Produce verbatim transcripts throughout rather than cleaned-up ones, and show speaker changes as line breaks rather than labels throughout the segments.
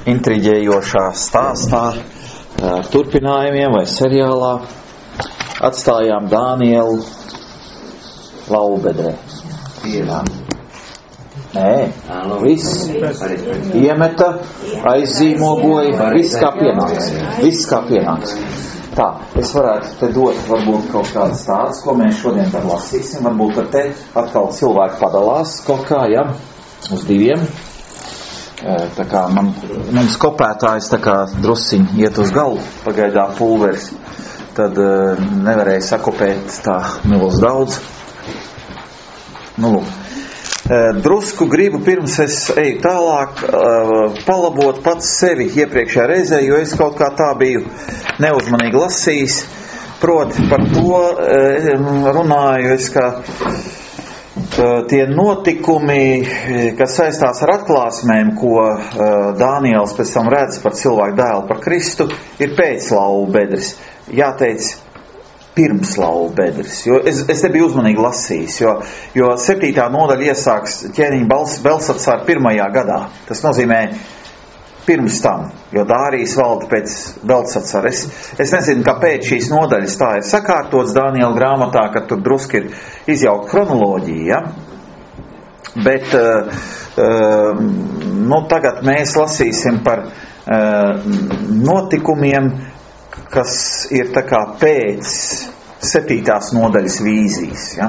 intriģējošā stāstā, turpinājumiem vai seriālā atstājām Dānielu laubedrē. Jā. Nē, viss iemeta, aizzīmogoja, viss kā pienāks. Viss kā pienāks. Tā, es varētu te dot varbūt kaut kādas tādas, ko mēs šodien tad lasīsim. Varbūt ar te atkal cilvēki padalās kaut kā, ja, uz diviem. Tā kā man, mums kopētājs tā kā drusciņ iet uz galu, pagaidā pulveris, tad nevarēja sakopēt tā milz daudz. Nu, lūk. Drusku gribu pirms es eju tālāk palabot pats sevi iepriekšējā reizē, jo es kaut kā tā biju neuzmanīgi lasījis. Proti par to runāju es, ka tie notikumi, kas saistās ar atklāsmēm, ko Dāniels pēc tam redz par cilvēku dēlu, par Kristu, ir pēclaubedris. Jāteic, pirms laubedris, jo es, es te biju uzmanīgi lasījis, jo, jo septītā nodaļa iesāks ķēniņa Belsacāra pirmajā gadā. Tas nozīmē pirms tam, jo Dārijas valda pēc Belsacāra. Es, es nezinu, kāpēc šīs nodaļas tā ir sakārtots Dāniela grāmatā, ka tur druski ir izjaukt kronoloģija, ja? Bet uh, uh, nu, tagad mēs lasīsim par uh, notikumiem, kas ir tā kā pēc septītās nodaļas vīzijas, ja?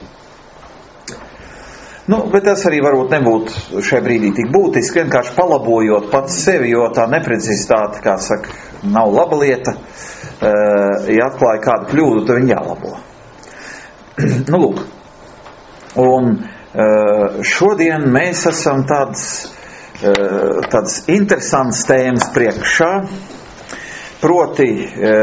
Nu, bet tas arī varbūt nebūtu šai brīdī tik būtiski, vienkārši palabojot pats sevi, jo tā neprecizitāte, kā saka, nav laba lieta. Ja atklāja kādu kļūdu, tad viņi jālabo. Nu, lūk. Un šodien mēs esam tāds, tāds interesants tēmas priekšā. Proti, e,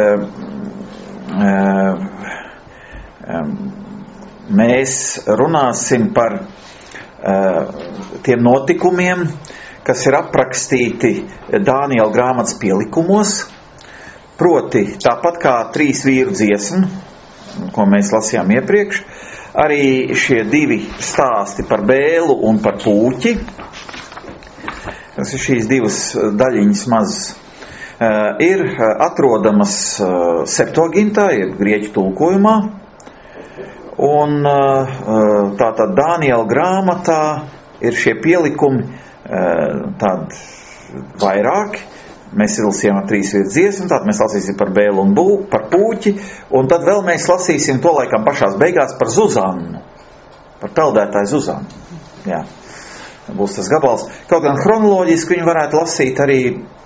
e, mēs runāsim par e, tiem notikumiem, kas ir aprakstīti Dāniela grāmatas pielikumos. Proti, tāpat kā trīs vīru dziesmu, ko mēs lasījām iepriekš, arī šie divi stāsti par bēlu un par pūķi. Tas ir šīs divas daļiņas mazas. Uh, ir atrodamas uh, Septuagintā, jeb grieķu tulkojumā, un uh, tātad Dāniela grāmatā ir šie pielikumi uh, tādi vairāki. Mēs izlasījām ar trīs vīru dziesmu, tātad mēs lasīsim par bēlu un bū, par pūķi, un tad vēl mēs lasīsim to laikam pašās beigās par Zuzannu, par peldētāju Zuzannu. Jā, būs tas gabals. Kaut gan chronoloģiski viņu varētu lasīt arī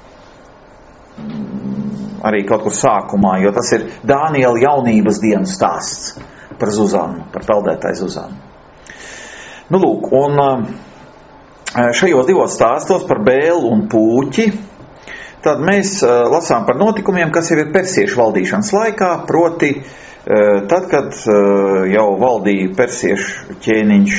arī kaut kur sākumā, jo tas ir Dāniela jaunības dienu stāsts par Zuzannu, par peldētāju Zuzannu. Nu, lūk, un šajos divos stāstos par bēlu un pūķi, tad mēs lasām par notikumiem, kas jau ir persiešu valdīšanas laikā, proti tad, kad jau valdīja persiešu ķēniņš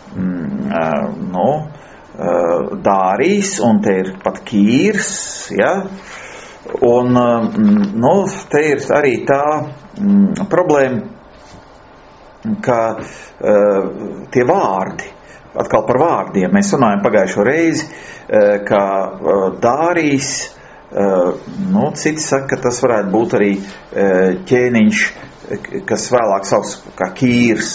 no Dārijs, un te ir pat Kīrs, ja. Un, nu, te ir arī tā mm, problēma, ka uh, tie vārdi, atkal par vārdiem, mēs runājam pagājušo reizi, uh, ka uh, Dārijs, uh, nu, citi saka, ka tas varētu būt arī uh, ķēniņš, kas vēlāk sauc kā Kīrs.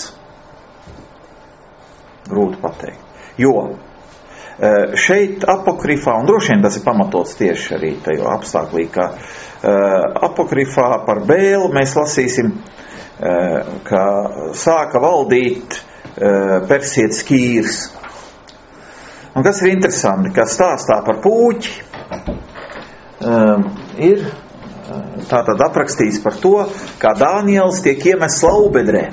Grūti pateikt. Jo šeit apokrifā, un droši vien tas ir pamatots tieši arī tajā apstāklī, ka apokrifā par bēlu mēs lasīsim, ka sāka valdīt persietis Kīrs. Un kas ir interesanti, ka stāstā par pūķi ir tātad aprakstīts par to, kā Dāniels tiek iemests laubedrē.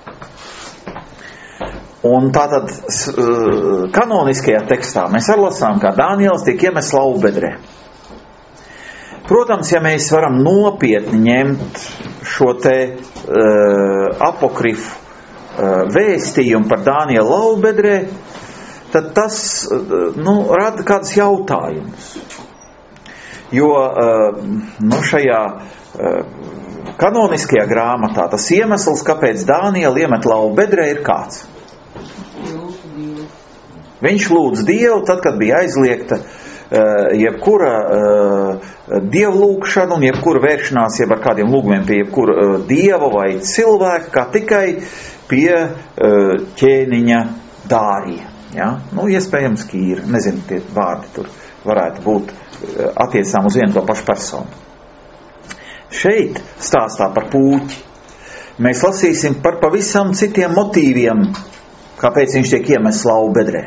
Un tātad kanoniskajā tekstā mēs arī lasām, kā Dāniels tiek iemests laubedrē. Protams, ja mēs varam nopietni ņemt šo te uh, apokrifu uh, vēstījumu par Dānielu laubedrē, tad tas uh, nu, rada kādus jautājumus. Jo uh, nu, šajā uh, kanoniskajā grāmatā tas iemesls, kāpēc Dānielu iemet laubedrē, ir kāds. Viņš lūdz Dievu, tad, kad bija aizliegta jebkura dievlūkšana un jebkura vēršanās jeb ar kādiem lūgumiem pie jebkura dieva vai cilvēka, kā tikai pie ķēniņa dārija. Ja? Nu, iespējams, Kīra, nezinu, tie vārdi tur varētu būt attiecām uz vienu to pašu personu. Šeit stāstā par Pūķi mēs lasīsim par pavisam citiem motīviem, kāpēc viņš tiek iemests lauva bedrē.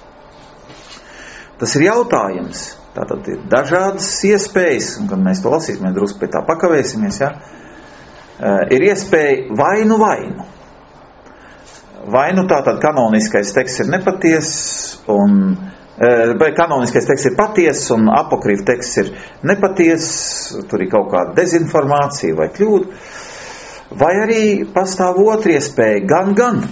Tas ir jautājums. Tātad ir dažādas iespējas, un kad mēs to lasīsim, mēs drusku pie tā pakavēsimies, ja? Ir iespēja vainu vainu. Vainu tātad kanoniskais teksts ir nepatiess, un vai kanoniskais teksts ir patiess, un apokrifa teksts ir nepatiess, tur ir kaut kāda dezinformācija vai kļūda, vai arī pastāv otra iespēja, gan, gan.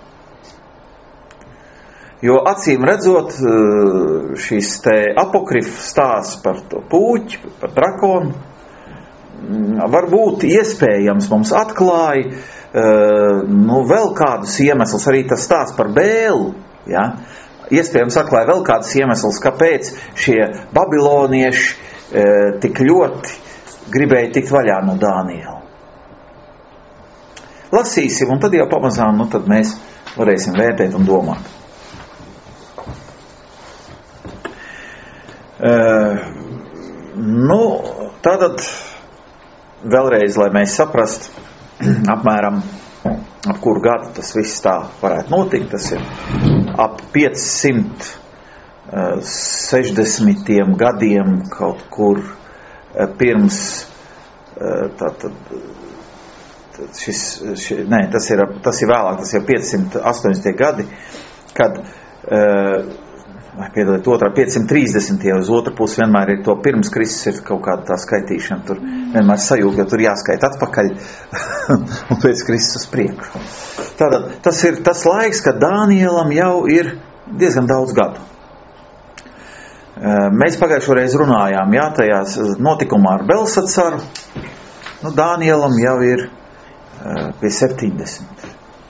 Jo acīm redzot, šis te apokrifa stāsts par to Pūķi, par drakonu, varbūt iespējams mums atklāja nu, vēl kādus iemeslus, arī tas stāsts par Bēlu, ja? Iespējams atklāja vēl kādus iemeslus, kāpēc šie babilonieši tik ļoti gribēja tikt vaļā no Dāniela. Lasīsim, un tad jau pamazām, nu tad mēs varēsim vērtēt un domāt. Uh, nu, tātad vēlreiz, lai mēs saprast apmēram ap kuru gadu tas viss tā varētu notikt, tas ir ap piecsimt sešdesmitiem gadiem kaut kur pirms tātad šis, šis nē, tas ir, tas ir vēlāk, tas ir piecsimt astoņdesmitie gadi, kad vai piedodiet, otrā piecsimt trīsdesmitie uz otru pusi vienmēr ir to pirms Kristus ir kaut kāda tā skaitīšana, tur vienmēr sajūta, jo tur jāskaita atpakaļ un pēc Kristus priekšu. Tātad, tas ir tas laiks, kad Dānielam jau ir diezgan daudz gadu. Mēs pagājušo reizi runājām, jā, tajās notikumā ar Belsacaru, nu, Dānielam jau ir pie septiņdesmit.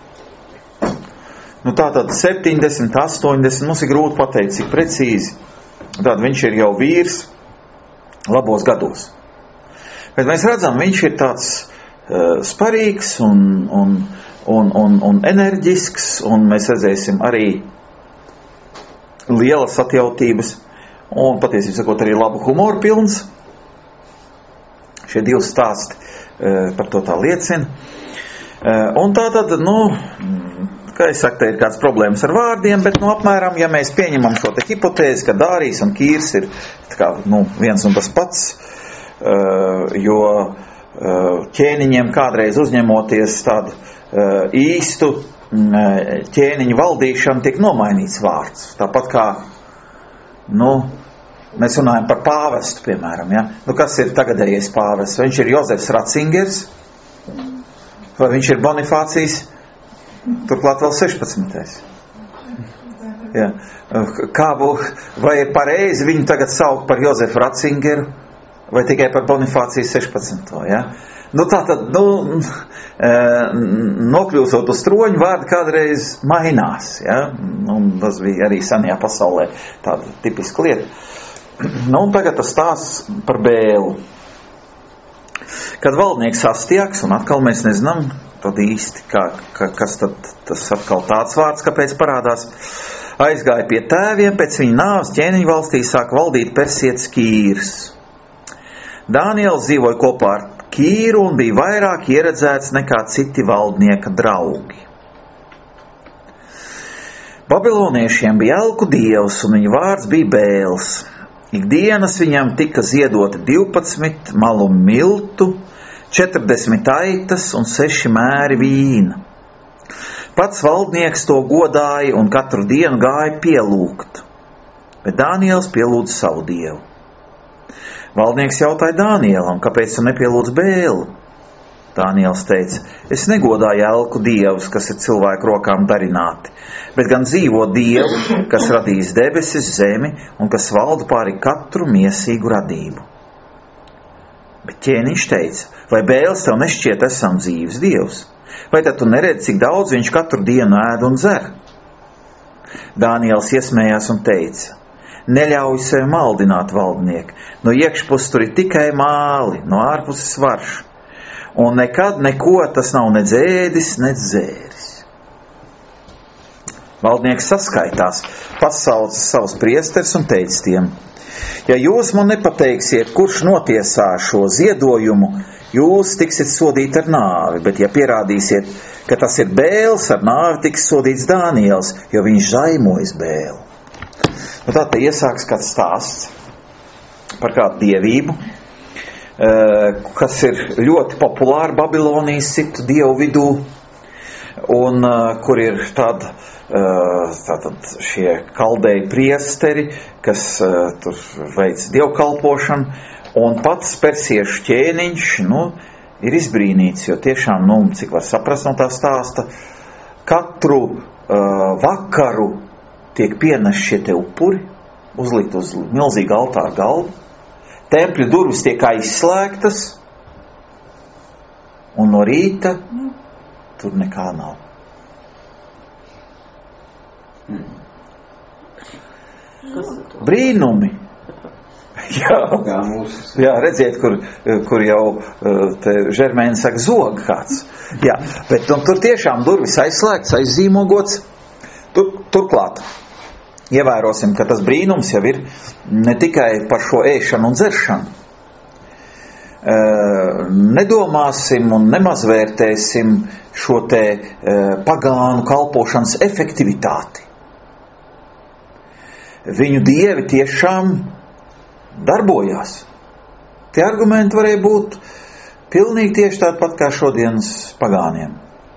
Nu tātad septiņdesmit, astoņdesmit, mums ir grūti pateikt, cik precīzi. Tātad viņš ir jau vīrs labos gados. Bet mēs redzam, viņš ir tāds uh, sparīgs un, un, un, un, un enerģisks, un mēs redzēsim arī lielas atjautības, un patiesībā sakot arī labu humoru pilns. Šie divi stāsti uh, par to tā liecina. Uh, un tātad, nu... Kā es saku, te ir kāds problēmas ar vārdiem, bet, nu, apmēram, ja mēs pieņemam šo te hipotēzi, ka Dārijs un Kīrs ir kā, nu, viens un tas pats, uh, jo uh, ķēniņiem kādreiz uzņemoties tādu uh, īstu uh, ķēniņu valdīšanu tiek nomainīts vārds. Tāpat kā, nu, mēs runājam par pāvestu, piemēram, ja? Nu, kas ir tagadējais pāvests? Vai viņš ir Jozefs Ratzingers? Vai viņš ir Bonifācijs? Turklāt vēl sešpadsmitais. Ja. Kā būs, vai ir pareizi viņu tagad saukt par Jozefu Ratzingeru, vai tikai par Bonifāciju sešpadsmito. Ja? Nu tā tad, nu, nokļūstot uz troņu, vārdi kādreiz mainās. Ja? Un tas bija arī senajā pasaulē tāda tipiska lieta. Nu, un tagad tas stāsts par Bēlu. Kad valdnieks Astiaks, un atkal mēs nezinām, tad īsti, kā, kā, kas tad tas atkal tāds vārds, kāpēc parādās, aizgāja pie tēviem, pēc viņa nāves ķēniņu valstī sāk valdīt persietis Kīrs. Dāniels dzīvoja kopā ar Kīru un bija vairāk ieredzēts nekā citi valdnieka draugi. Babiloniešiem bija elku dievs, un viņa vārds bija Bēls. Ikdienas viņam tika ziedoti divpadsmit malu miltu, četrdesmit aitas un seši mēri vīna. Pats valdnieks to godāja un katru dienu gāja pielūgt, bet Dāniels pielūdza savu dievu. Valdnieks jautāja Dānielam, kāpēc tu nepielūdz Bēlu? Dāniels teica, es negodāju elku dievus, kas ir cilvēku rokām darināti, bet gan dzīvo dievu, kas radījis debesis, zemi un kas valda pāri katru miesīgu radību. Bet ķēniņš teica, vai Bēls tev nešķiet esam dzīves dievs? Vai tad tu neredzi, cik daudz viņš katru dienu ēd un dzer? Dāniels iesmējās un teica, neļauj sevi maldināt valdnieki. No iekšpuses tur ir tikai māli, no ārpuses varš. Un nekad neko tas nav ne dzēdis, ne dzēris. Valdnieks saskaitās, pasauca savus priesteris un teica tiem: ja jūs man nepateiksiet, kurš notiesā šo ziedojumu, jūs tiksiet sodīti ar nāvi, bet ja pierādīsiet, ka tas ir Bēls, ar nāvi tiks sodīts Dāniels, jo viņš zaimojas Bēlu. Nu, tā te iesāks kāds stāsts par kādu dievību, kas ir ļoti populāra Babilonijas citu dievu vidū, un kur ir tāda, tātad šie kaldēji priesteri, kas tur veic dievkalpošanu, un pats persiešu ķēniņš, nu, ir izbrīnīts, jo tiešām, nu, cik var saprast no tā stāsta, katru uh, vakaru tiek pienest šie te upuri, uzlikt uz milzīgu altāru galdu, tempļu durvis tiek aizslēgtas, un no rīta tur nekā nav. Brīnumi. Jā, jā, redziet, kur, kur jau te Žermēni saka zog kāds. Jā, bet un tur tiešām durvis aizslēgts, aizzīmogots. Tur, turklāt, ievērosim, ka tas brīnums jau ir ne tikai par šo ēšanu un dzeršanu. Nedomāsim un nemazvērtēsim šo te pagānu kalpošanas efektivitāti. Viņu dievi tiešām darbojās. Tie argumenti varēja būt pilnīgi tieši tāpat kā šodienas pagāniem.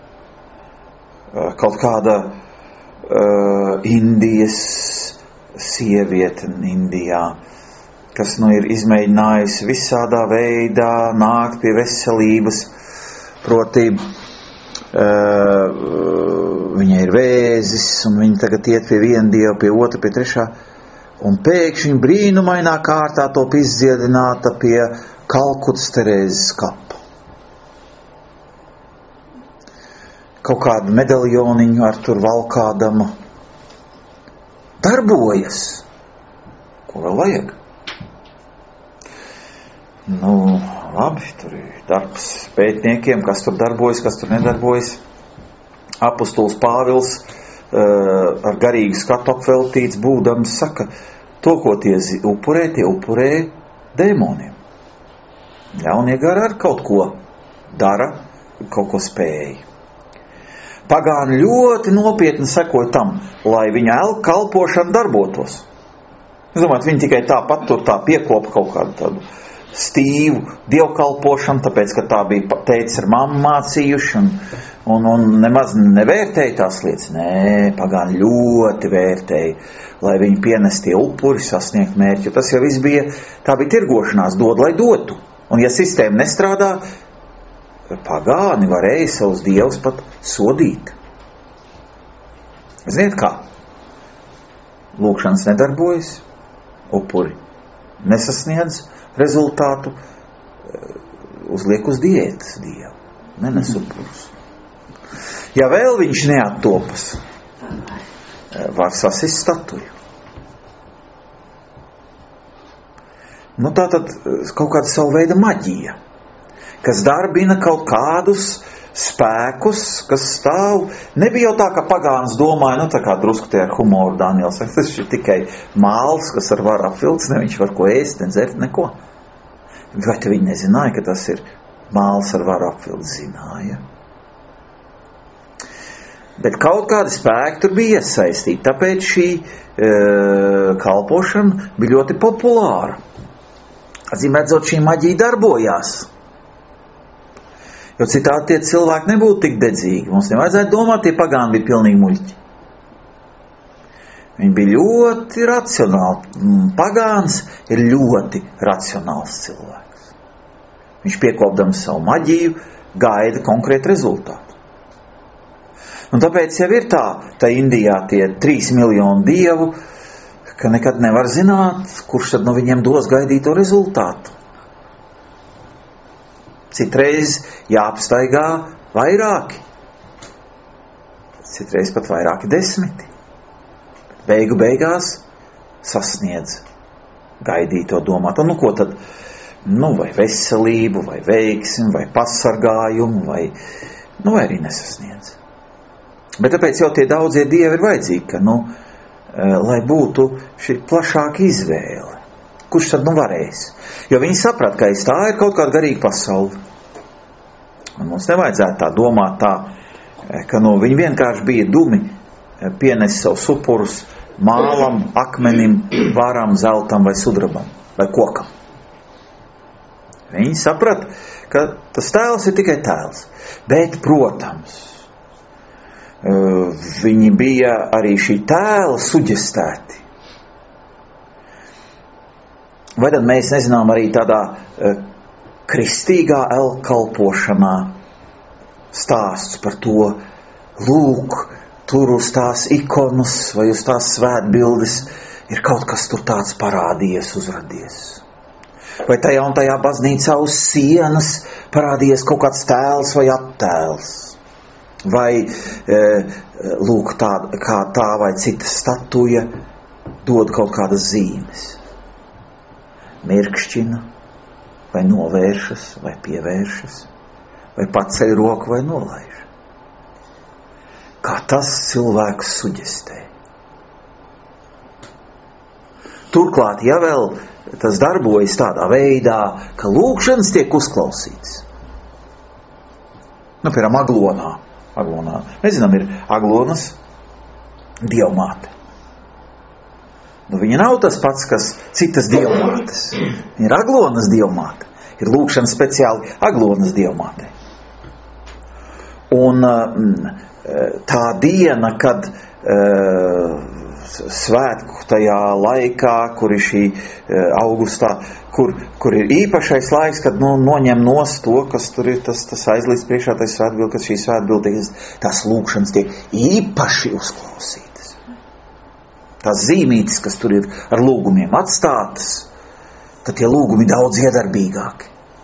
Kaut kāda uh, Indijas sieviete Indijā, kas nu ir izmēģinājusi visādā veidā nākt pie veselības, proti uh, viņai ir vēzis, un viņa tagad iet pie viena dieva, pie otra, pie trešā, un pēkšņi brīnumainā kārtā top izdziedināta pie Kalkutas Terēzes kapa. Kaut kādu medaļoniņu ar tur valkādama darbojas. Ko vēl vajag? Nu, labi, tur ir darbs pētniekiem, kas tur darbojas, kas tur nedarbojas. Apostols Pāvils ar garīgu skatu apveltīts būdams saka, to, ko tie upurē, tie upurē dēmoniem. Ļaunie gari ar kaut ko dara, kaut ko spēja. Pagāni ļoti nopietni sekoja tam, lai viņa kalpošana darbotos. Es domāju, viņi tikai tāpat tur tā piekopa kaut kādu tādu stīvu dievkalpošanu, tāpēc, ka tā bija teicis ar mammu mācījuši un, un, un nemaz nevērtēja tās lietas. Nē, pagāni ļoti vērtēja, lai viņi pienestie upuri sasniegt mērķi. Tas jau viss bija, tā bija tirgošanās, dod, lai dotu. Un ja sistēma nestrādā, pagāni varēja savus dievus pat sodīt. Ziniet kā? Lūkšanas nedarbojas, upuri nesasniedz rezultātu, uzliek uz diētas dievu, nenes upurus. Ja vēl viņš neattopas, var sasist statuju. Nu tā tad kaut kāda savu veida maģija, kas darbina kaut kādus spēkus, kas stāv. Nebija jau tā, ka pagāns domāja, nu tā kā drusku te ar humoru Daniels, tas ir tikai māls, kas ar varu apvilks, ne viņš var ko ēst, ne dzert, neko. Vai te viņi nezināja, ka tas ir māls ar varu apvilks? Zināja. Bet kaut kādi spēki tur bija iesaistīti, tāpēc šī e, kalpošana bija ļoti populāra. Atzīmēdzot, šī maģija darbojās. Jo citādi tie cilvēki nebūtu tik dedzīgi. Mums nevajadzētu domāt, tie pagāni bija pilnīgi muļķi. Viņi bija ļoti racionāli. Pagāns ir ļoti racionāls cilvēks. Viņš piekopdams savu maģiju gaida konkrētu rezultātu. Un tāpēc jau ir tā, tā Indijā tie trīs miljoni dievu, ka nekad nevar zināt, kurš tad no viņiem dos gaidīto rezultātu. Citreiz jāapstaigā vairāki. Citreiz pat vairāki desmiti. Beigu beigās sasniedz gaidīto domāt. Un nu ko tad? Nu vai veselību, vai veiksmi, vai pasargājumu, vai, nu vai arī nesasniedz. Bet tāpēc jau tie daudzie dievi ir vajadzīgi, ka, nu, lai būtu šī plašāka izvēle. Kurš tad nu varēs? Jo viņi saprat, ka aiz tā ir kaut kāda garīga pasaule. Un mums nevajadzētu tā domāt tā, ka nu, viņi vienkārši bija dumi, pienes savus upurus mālam, akmenim, vāram, zeltam vai sudrabam vai kokam. Viņi saprat, ka tas tēls ir tikai tēls. Bet, protams, viņi bija arī šī tēla suģestēti. Vai tad mēs nezinām arī tādā uh, kristīgā elkalpošanā stāsts par to, lūk, tur uz tās ikonas vai uz tās svētbildes ir kaut kas tur tāds parādījies, uzradies. Vai tajā un tajā baznīcā uz sienas parādījies kaut kāds tēls vai attēls. Vai, e, lūk, tā, kā tā vai cita statuja dod kaut kādas zīmes. Mirkšķina, vai novēršas, vai pievēršas, vai paceļ roku, vai nolaiž. Kā tas cilvēks suģestē. Turklāt, ja vēl tas darbojas tādā veidā, ka lūkšanas tiek uzklausīts. Nu, piemēram, Aglonā. Aglonā. Mēs zinām, ir Aglonas dievmāte. Nu, viņa nav tas pats, kas citas dievmātes. Viņa ir Aglonas dievmāte. Ir lūkšana speciāli Aglonas dievmāte. Un tā diena, kad uh, svētku tajā laikā, kur ir šī uh, augustā, kur, kur ir īpašais laiks, kad nu, noņem nost to, kas tur ir tas, tas aizlīdz priekšā, tas svētbildi, kad šī svētbildi, tās lūkšanas tiek īpaši uzklausītas. Tās zīmītes, kas tur ir ar lūgumiem atstātas, tad tie lūgumi daudz iedarbīgāki.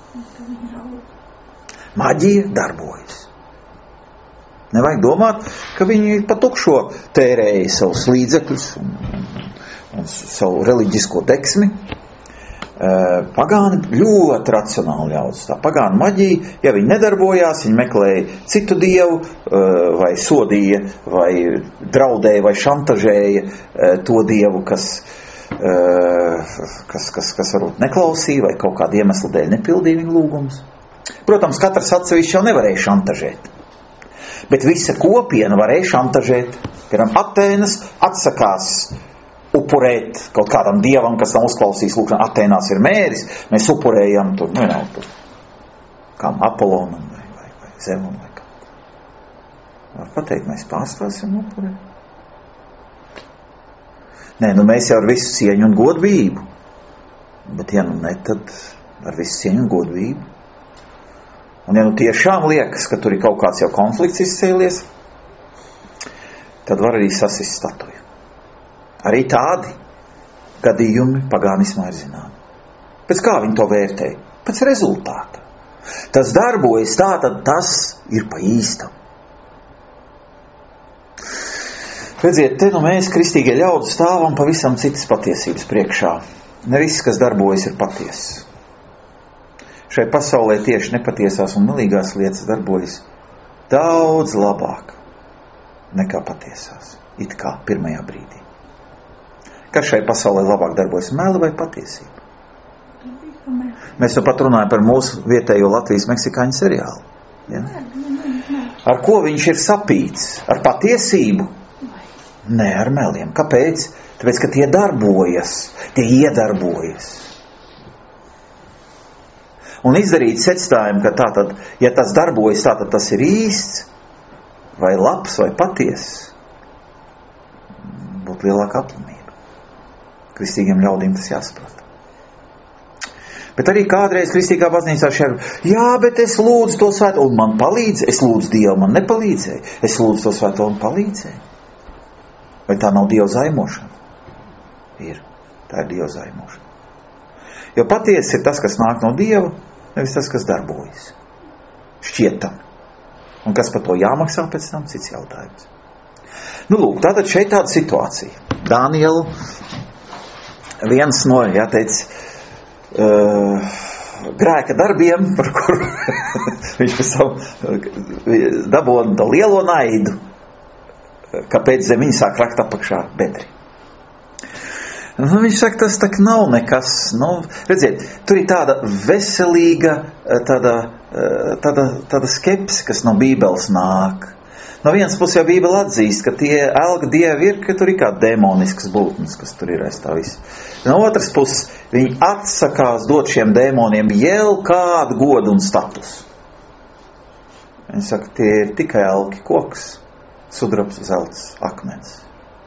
Maģija darbojas. Nevajag domāt, ka viņi pa tukšo tērēja savus līdzekļus un, un, un savu reliģisko deksmi. Pagāni ļoti racionāli ļaudis. Tā pagāna maģija, ja viņi nedarbojās, viņi meklēja citu dievu, vai sodīja, vai draudēja, vai šantažēja to dievu, kas, kas, kas, kas varbūt neklausīja, vai kaut kādu iemeslu dēļ nepildīja viņu lūgumus. Protams, katrs atsevišķi jau nevarēja šantažēt. Bet visa kopiena varēja šantažēt. Piemēram, Atēnas atsakās upurēt kaut kādam dievam, kas nav uzklausījis lūkšanu. Atēnās ir mēris, mēs upurējam tur, nu nav tur, kam Apolonam vai, vai, vai Zemam vai kā. Var pateikt, mēs pārstāsim upurēt. Nē, nu mēs jau ar visu cieņu un godbību. Bet ja nu ne, tad ar visu cieņu un godbību. Un ja nu tiešām liekas, ka tur ir kaut kāds jau konflikts izcēlies, tad var arī sasist statuju. Arī tādi gadījumi pagānismā ir zināmi. Pēc kā viņi to vērtē? Pēc rezultāta. Tas darbojas tā, tad tas ir pa īstam. Redziet, te nu mēs, kristīgie ļaudis, stāvam pavisam citas patiesības priekšā. Ne viss, kas darbojas, ir patiess. Šai pasaulē tieši nepatiesās un melīgās lietas darbojas daudz labāk nekā patiesās. It kā pirmajā brīdī. Kas šai pasaulē labāk darbojas, meli vai patiesība? Mēs jau pat runājam par mūsu vietējo Latvijas meksikāņu seriālu. Ja? Ar ko viņš ir sapīts? Ar patiesību? Nē, ar meliem. Kāpēc? Tāpēc, ka tie darbojas, tie iedarbojas. Un izdarīt secinājumu, ka tātad, ja tas darbojas, tātad tas ir īsts, vai labs, vai patiess, būtu lielāka aplamība. Kristīgiem ļaudīm tas jāsaprot. Bet arī kādreiz kristīgā baznīcā šeit, jā, bet es lūdzu to svēto, un man palīdz, es lūdzu Dievu, man nepalīdzēja, es lūdzu to svēto, un palīdzēja. Vai tā nav Dieva zaimošana? Ir. Tā ir Dieva zaimošana. Jo patiesi ir tas, kas nāk no Dieva, nevis tas, kas darbojas. Šķietam. Un kas par to jāmaksā pēc tam, cits jautājums. Nu, lūk, tātad šeit tāda situācija. Danielu viens no, jāteic, uh, grēka darbiem, par kuru viņš pēc tam dabūja to lielo naidu, kāpēc zem viņa sāk rakt apakšā bedri. Nu, viņš saka, tas tak nav nekas, nu, redziet, tur ir tāda veselīga, tāda, tāda, tāda skepse, kas no Bībeles nāk. No vienas puses jau Bībele atzīst, ka tie elga dievi ir, ka tur ir kā demonisks būtnes, kas tur ir aiz tā visu. No otras puses, viņi atsakās dot šiem demoniem jau kādu godu un status. Viņi saka, tie ir tikai elki koks, sudrabs, zelts, akmens.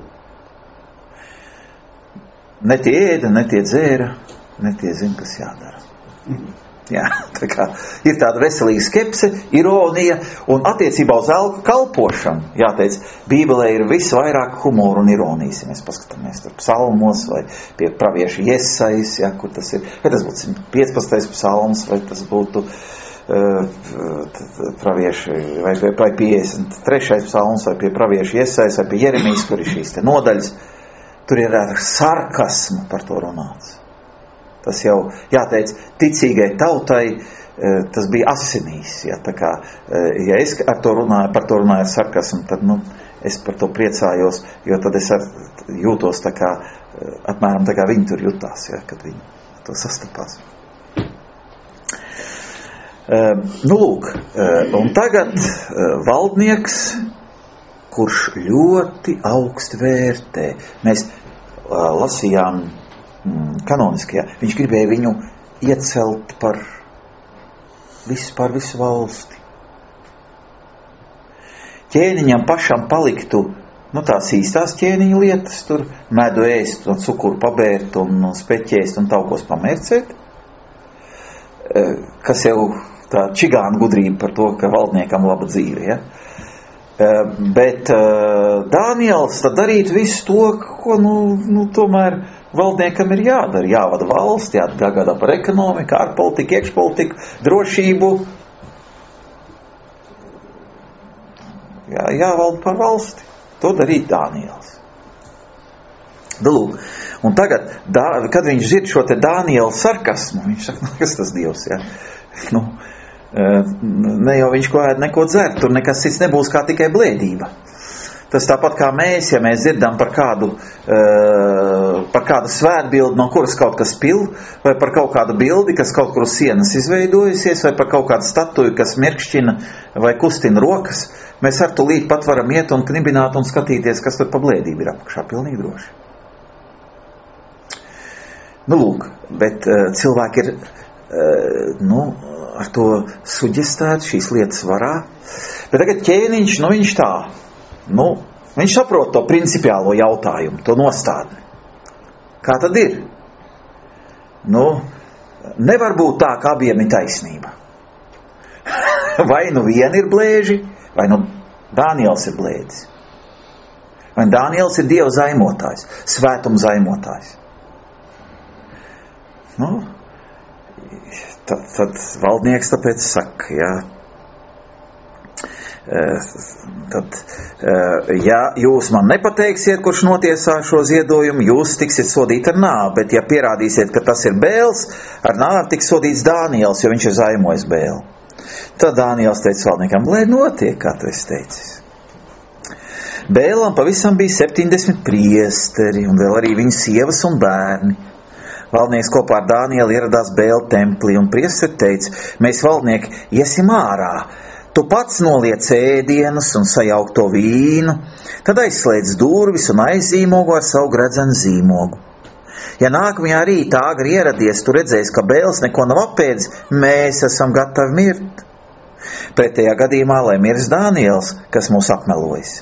Ne tie ēda, ne tie dzēra, ne tie zina, kas jādara. Jā, tā kā ir tāda veselīga skepse, ironija, un attiecībā uz elku kalpošanu, jāteic, Bībelē ir visvairāk humoru un ironijas, ja mēs paskatāmies tur psalmos, vai pie pravieša Jesajas, ja, kur tas ir, vai tas būtu simt piecpadsmitais psalms, vai tas būtu uh, pravieši, vai, vai piecdesmit trešais psalms, vai pie pravieša Jesajas, vai pie Jeremijas, kur ir šīs te nodaļas. Tur ir ar sarkasmu par to runāts. Tas jau, jāteic, ticīgai tautai, tas bija asinīs. Ja, tā kā, ja es ar to runāju, par to runāju ar sarkasmu, tad, nu, es par to priecājos, jo tad es ar, jūtos tā kā, apmēram tā kā viņi tur jutās, ja, kad viņi ar to sastapās. Nu, lūk, un tagad valdnieks, kurš ļoti augsti vērtē. Mēs uh, lasījām mm, kanoniskajā. Viņš gribēja viņu iecelt par visu, par visu valsti. Ķēniņam pašam paliktu, nu tās īstās ķēniņa lietas, tur medu ēst un cukuru pabērt un, un speķēst un taukos pamērcēt, uh, kas jau tā čigāna gudrība par to, ka valdniekam laba dzīve, ja? Bet uh, Dāniels tad darīt visu to, ko, nu, nu, tomēr valdniekam ir jādara. Jāvada valsts, jāgādā par ekonomiku, ārpolitiku, iekšpolitiku, drošību. Jā, jāvalda par valsti. To darīt Dāniels. Lūk, un tagad, dā, kad viņš dzird šo te Dāniela sarkasmu, viņš saka, nu, kas tas Dievs, jā? Nu, ne jau viņš ko ēd, neko dzer, tur nekas cits nebūs kā tikai blēdība. Tas tāpat kā mēs, ja mēs dzirdam par kādu, par kādu svētbildi, no kuras kaut kas pil, vai par kaut kādu bildi, kas kaut kur uz sienas izveidojusies, vai par kaut kādu statuju, kas mirkšķina vai kustina rokas, mēs ar tūlīt pat varam iet un knibināt un skatīties, kas tur pa blēdību ir apakšā, pilnīgi droši. Nu, lūk, bet cilvēki ir, nu, ar to suģestēt šīs lietas varā. Bet tagad ķēniņš, nu viņš tā, nu, viņš saprot to principiālo jautājumu, to nostādni. Kā tad ir? Nu, nevar būt tā, ka abiem ir taisnība. Vai nu viena ir blēži, vai nu Dāniels ir blēdis. Vai Dāniels ir Dieva zaimotājs, svētuma zaimotājs. Nu, Tad, tad valdnieks tāpēc saka, jā, tad, ja jūs man nepateiksiet, kurš notiesā šo ziedojumu, jūs tiksiet sodīti ar nāvi, bet ja pierādīsiet, ka tas ir Bēls, ar nāvi tiks sodīts Dāniels, jo viņš ir zaimojis Bēlu. Tad Dāniels teica valdniekam, lai notiek, kā tu esi teicis. Bēlam pavisam bija septiņdesmit priesteri, un vēl arī viņa sievas un bērni. Valdnieks kopā ar Dānielu ieradās Bēla templī, un priesteri teica, mēs valdnieki iesim ārā, tu pats noliec ēdienus un sajauk to vīnu, tad aizslēdz durvis un aizzīmogu ar savu gredzenu zīmogu. Ja nākamajā rītā agri ieradies, tu redzēsi, ka Bēls neko nav apēdis, mēs esam gatavi mirt. Pretējā gadījumā, lai mirs Dāniels, kas mūs apmelojas.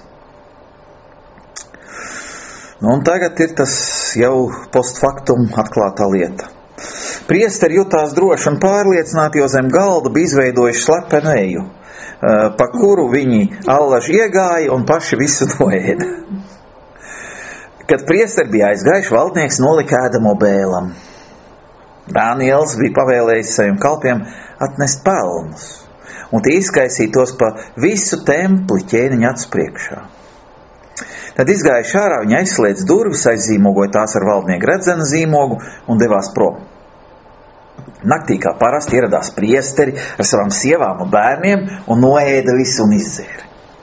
Nu, un tagad ir tas jau postfaktum atklātā lieta. Priesteri jutās droši un pārliecināti, jo zem galda bija izveidojuši slepenu eju, pa kuru viņi allaži iegāja un paši visu noēda. Kad priesteri bija aizgājuši, valdnieks nolika ēdamo Bēlam. Dāniels bija pavēlējis saviem kalpiem atnest pelnus, un tie izkaisītos pa visu templi ķēniņa acu priekšā. Tad izgājuši ārā, viņi aizslēdz durvis, aizzīmogoja tās ar valdnieku redzena zīmogu un devās prom. Naktī, kā parasti, ieradās priesteri ar savām sievām un bērniem un noēda visu un izzēra.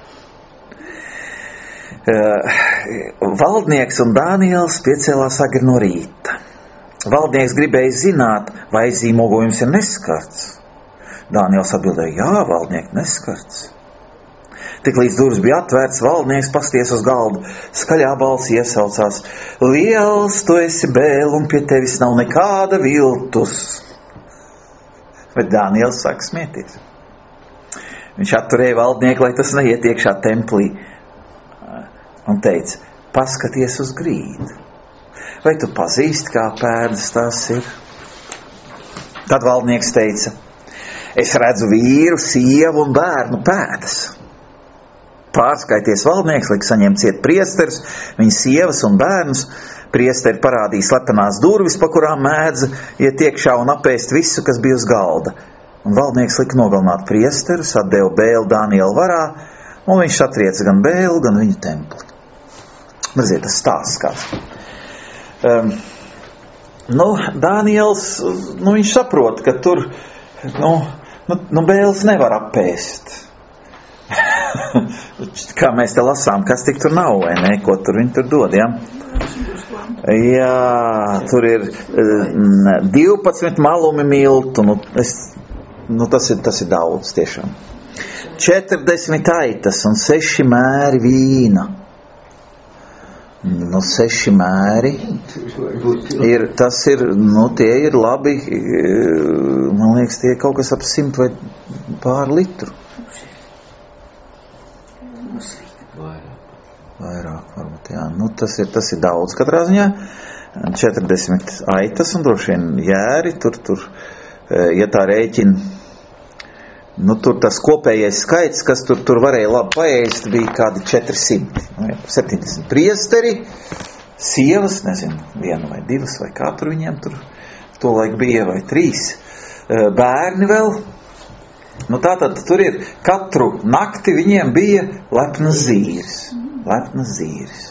Uh, valdnieks un Dāniels piecēlās agri no rīta. Valdnieks gribēja zināt, vai zīmogojums ir neskarts. Dāniels atbildēja, jā, valdnieki, neskarts. Tik līdz durvis bija atvērts, valdnieks pasties uz galdu, skaļā balsī iesaucās, liels tu esi bēl un pie tevis nav nekāda viltus. Bet Dāniels saka smieties. Viņš atturēja valdnieku, lai tas neiet iekšā templī, un teica, paskaties uz grīdu. Vai tu pazīsti, kā pēdas tās ir? Tad valdnieks teica, es redzu vīru, sievu un bērnu pēdas. Pārskaities valdnieks, lika saņemt ciet priesteris, viņa sievas un bērnus. Priesteri parādīja slepenās durvis, pa kurām mēdza iet iekšā un apēst visu, kas bija uz galda. Un valdnieks lika nogalināt priesterus, atdeva bēlu Dāniela varā, un viņš satrieca gan bēlu, gan viņa templi. Redziet, tas stāsts kāds. Um, nu, Dāniels, nu, viņš saprot, ka tur, nu, nu, nu bēles nevar apēst. Kā mēs te lasām, kas tik tur nav, vai ne, ko tur viņi tur dod, ja? Jā, tur ir uh, divpadsmit malumi miltu, nu, es, nu tas, ir, tas ir daudz tiešām. četrdesmit aitas un seši mēri vīna. Nu, seši mēri ir, tas ir, nu, tie ir labi, man liekas, tie ir kaut kas ap simt vai pār litru. Vairāk, varbūt, jā. Nu, tas ir, tas ir daudz katrā ziņā. četrdesmit aitas un droši vien jēri, tur, tur, ja tā rēķina, nu, tur tas kopējais skaits, kas tur, tur varēja labi paēst, bija kādi četri simti. Nu, jā, septiņdesmit priesteri, sievas, nezinu, viena vai divas, vai kā tur viņiem tur to laik bija, vai trīs. Bērni vēl. Nu, tātad tur ir katru nakti viņiem bija lepnas zīris. Lepnas zīris.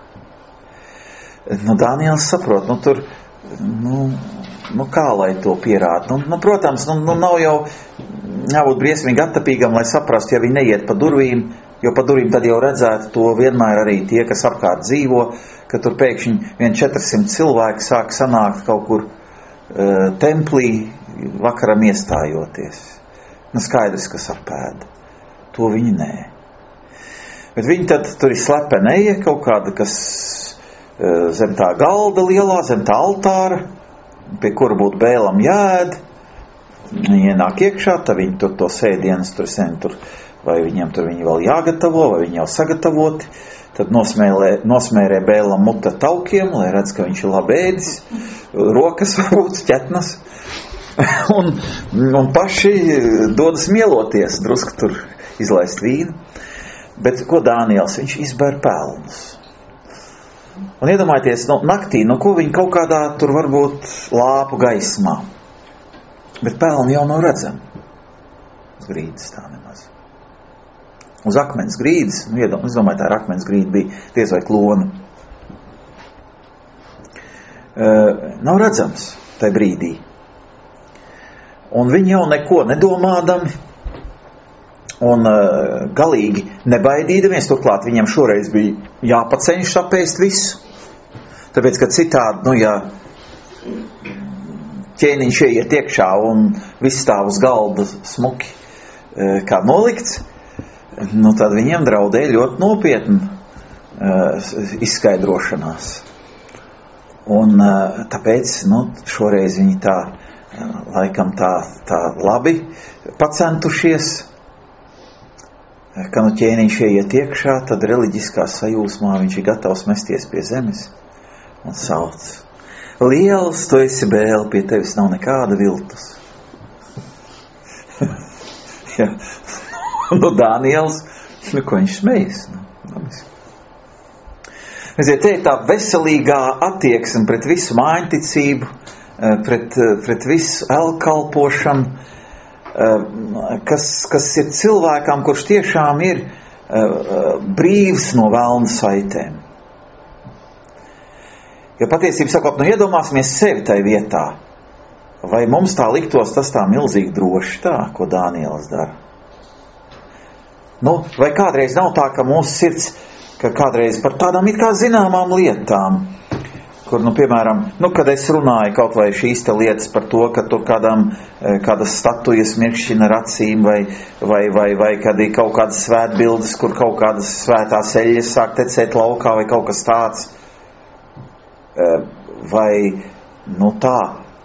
Nu, Dāniels saprot, nu, tur, nu, nu, kā lai to pierāda? Nu, nu protams, nu, nu, nav jau jābūt briesmīgi attapīgam, lai saprastu, ja viņi neiet pa durvīm, jo pa durvīm tad jau redzētu to vienmēr arī tie, kas apkārt dzīvo, ka tur pēkšņi vien četrsimt cilvēki sāk sanākt kaut kur uh, templī vakaram iestājoties. Nu, skaidrs, kas apēda. To viņi nē. Bet viņi tad tur ir slepeneja kaut kāda, kas uh, zem tā galda lielā, zem tā altāra, pie kura būtu bēlam jāēd. Viņi ienāk iekšā, tad viņi tur to sēdienas tur sen tur, vai viņiem tur viņi vēl jāgatavo, vai viņi jau sagatavoti. Tad nosmēlē, nosmērē bēlam muta taukiem, lai redz, ka viņš ir labi ēdis, rokas varbūt ķetnas. un, un paši dodas mieloties, drusku tur izlaist vīnu. Bet ko Dāniels? Viņš izbēr pelnus. Un iedomājieties, nu, naktī, nu, ko viņi kaut kādā tur varbūt lāpu gaismā. Bet pelni jau nav redzami. Uz grīdas tā nemaz. Uz akmens grīdas, nu, iedom, es domāju, tā ar akmens grīda bija diez vai klona. Uh, nav redzams tai brīdī. Un viņi jau neko nedomādami un uh, galīgi nebaidīdamies, turklāt viņiem šoreiz bija jāpaceņš apēst visu. Tāpēc, ka citādi, nu, ja ķēniņš ieiet iekšā un viss stāv uz galda smuki uh, kā nolikts, nu, tad viņiem draudēja ļoti nopietni uh, izskaidrošanās. Un uh, tāpēc, nu, šoreiz viņi tā, uh, laikam tā, tā labi pacentušies, ka nu ķēniņš ieiet iekšā, tad reliģiskā sajūsmā viņš ir gatavs mesties pie zemes un sauc. Liels, tu esi bēl, pie tevis nav nekāda viltus. ja. Nu, Dāniels, nu, ko viņš smejas? Nu, Redziet, te ir tā veselīgā attieksme pret visu mājiņticību, pret, pret visu elkalpošanu, kas, kas ir cilvēkam, kurš tiešām ir brīvs no velna saitēm. Jo patiesībā sakot, nu iedomāsimies sevi tai vietā. Vai mums tā liktos tas tā milzīgi droši tā, ko Dāniels dara? Nu, vai kādreiz nav tā, ka mūsu sirds, ka kādreiz par tādām it kā zināmām lietām, kur, nu, piemēram, nu, kad es runāju kaut vai šīs te lietas par to, ka tur kādām, kādas statujas mirkšķina ar acīm, vai, vai, vai, vai kad ir kaut kādas svētbildes, kur kaut kādas svētās eļļas sāk tecēt laukā, vai kaut kas tāds, vai, nu, tā,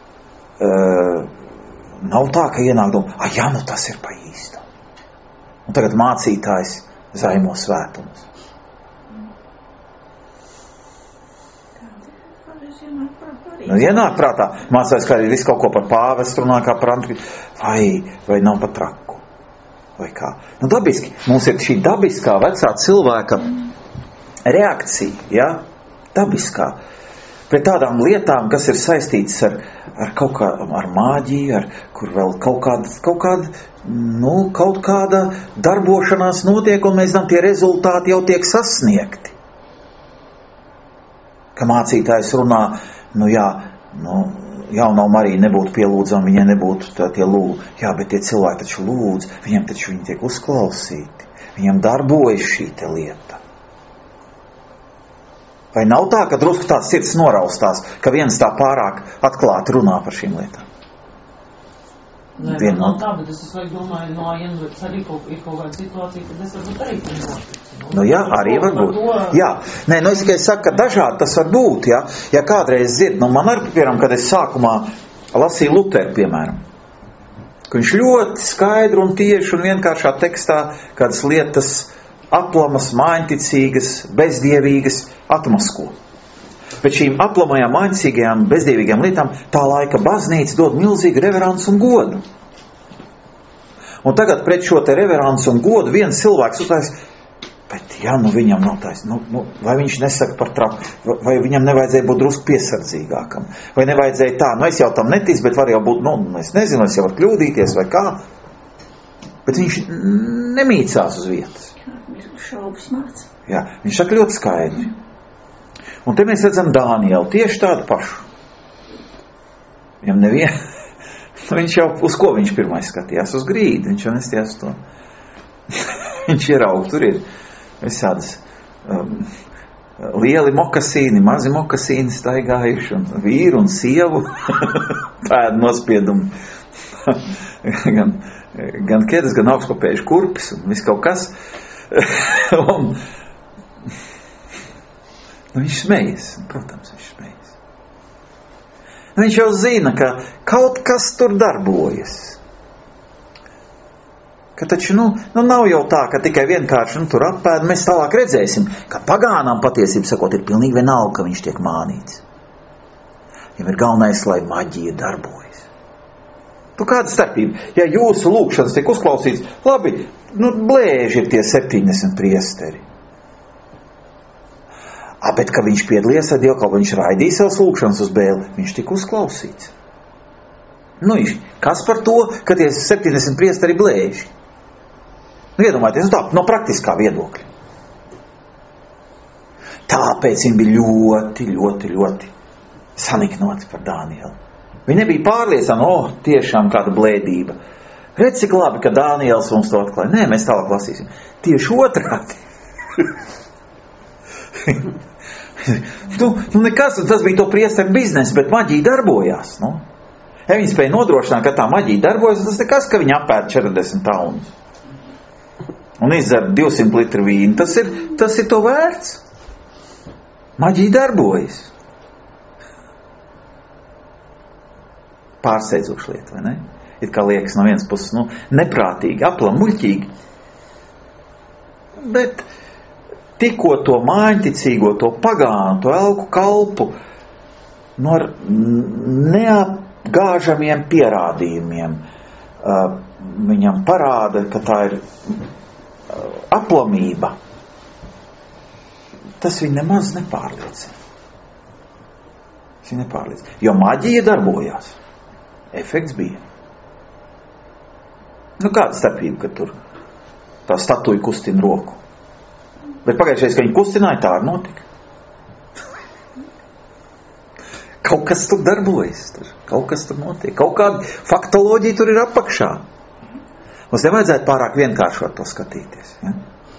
nav tā, ka ienāk doma, ah, jā, nu, tas ir pa īstu. Un tagad mācītājs zaimo svētumus. Nu, ienāk prātā, mācās, kā arī visu kaut ko par pāvestu runā, kā par antri, vai, vai nav pat traku, vai kā. Nu, dabiski, mums ir šī dabiskā vecā cilvēka reakcija, ja, dabiskā, pret tādām lietām, kas ir saistītas ar, ar kaut kā, ar māģiju, ar, kur vēl kaut kāda, kaut kāda, nu, kaut kāda darbošanās notiek, un mēs zinām, tie rezultāti jau tiek sasniegti. Ka mācītājs runā, nu jā, nu, jaunā Marija nebūtu pielūdzama, viņai nebūtu tā, tie lūdzu. Jā, bet tie cilvēki taču lūdz, viņiem taču viņi tiek uzklausīti. Viņam darbojas šī te lieta. Vai nav tā, ka drusku tāds sirds noraustās, ka viens tā pārāk atklāti runā par šīm lietām?
Nē, Vien, nav tā, bet es es domāju, no vienlīdz arī kaut, ir kaut kāda situācija, kad es varbūt arī tam noticu. Nu,
nu jā, arī varbūt. To... Jā, nē, nu es tikai saku, ka dažādi tas var būt, jā. Ja kādreiz dzird, nu man arī, piemēram, kad es sākumā lasīju Luteru, piemēram, ka viņš ļoti skaidru un tieši un vienkāršā tekstā kādas lietas aplamas, māņticīgas, bezdievīgas atmasko. Bet šīm aplamajām, māņticīgajām, bezdievīgām lietām tā laika baznīca dod milzīgu reveransu un godu. Un tagad pret šo te reveransu un godu viens cilvēks uztais, bet jā, nu viņam nav tais, nu, nu, vai viņš nesaka par trapu, vai viņam nevajadzēja būt drusku piesardzīgākam, vai nevajadzēja tā, nu es jau tam netic, bet var jau būt, nu, es nezinu, es jau var kļūdīties vai kā, bet viņš nemīcās uz vietas.
Šaubas māc.
Jā, viņš saka ļoti skaidri. Un te mēs redzam Dānielu, tieši tādu pašu. Viņam nevien, viņš jau, uz ko viņš pirmais skatījās? Uz grīdu, viņš jau nestījās to. Viņš ieraug, tur ir visādas um, lieli mokasīni, mazi mokasīni staigājuši, un vīru un sievu pēdu nospiedumu. gan, gan kedas, gan augstpapējuši kurpis un viss kaut kas. un, nu, viņš smējas, protams, viņš smējas. Nu, viņš jau zina, ka kaut kas tur darbojas. Ka taču, nu, nu nav jau tā, ka tikai vienkārši, nu, tur apēd, mēs tālāk redzēsim, ka pagānām patiesību sakot, ir pilnīgi vienalga, ka viņš tiek mānīts. Viņam ir galvenais, lai maģija darbojas. Tu kāda starpība? Ja jūsu lūkšanas tiek uzklausīts, labi, nu, blēži ir tie septiņdesmit priesteri. A, bet, ka viņš piedalījās ar Dievu, viņš raidīja savas lūkšanas uz bēli, viņš tika uzklausīts. Nu, kas par to, ka tie septiņdesmit priesteri blēži? Nu, iedomājieties, tā, no praktiskā viedokļa. Tāpēc viņi bija ļoti, ļoti, ļoti saniknoti par Dānielu. Viņi nebija pārliecināti, oh, tiešām kāda blēdība. Redz, cik labi, ka Dāniels mums to atklāja. Nē, mēs tālāk lasīsim. Tieši otrādi. nu, nu nekas, tas bija to priesteru biznesa, bet maģija darbojās. Nu. Ja viņi spēja nodrošināt, ka tā maģija darbojas, tas nekas, ka viņi apēd četrdesmit taunus. Un izdzer divsimt litru vīnu. Tas ir, tas ir to vērts. Maģija darbojas. Pārsteidzoša lieta, vai ne? It kā liekas no vienas puses, nu, neprātīgi, aplam, muļķīgi. Bet tikko to māņticīgo, to pagānu, to elku kalpu no neapgāžamiem pierādījumiem uh, viņam parāda, ka tā ir uh, aplamība. Tas viņu nemaz nepārliecina. Tas viņu nepārliecina. Jo maģija darbojās. Efekts bija. Nu, kāda starpība, ka tur tā statuja kustina roku? Bet pagājušais, ka viņi kustināja, tā arī notika. Kaut kas tur darbojas, tur, kaut kas tur notiek, kaut kāda faktoloģija tur ir apakšā. Mums nevajadzētu pārāk vienkāršot to skatīties. Ja?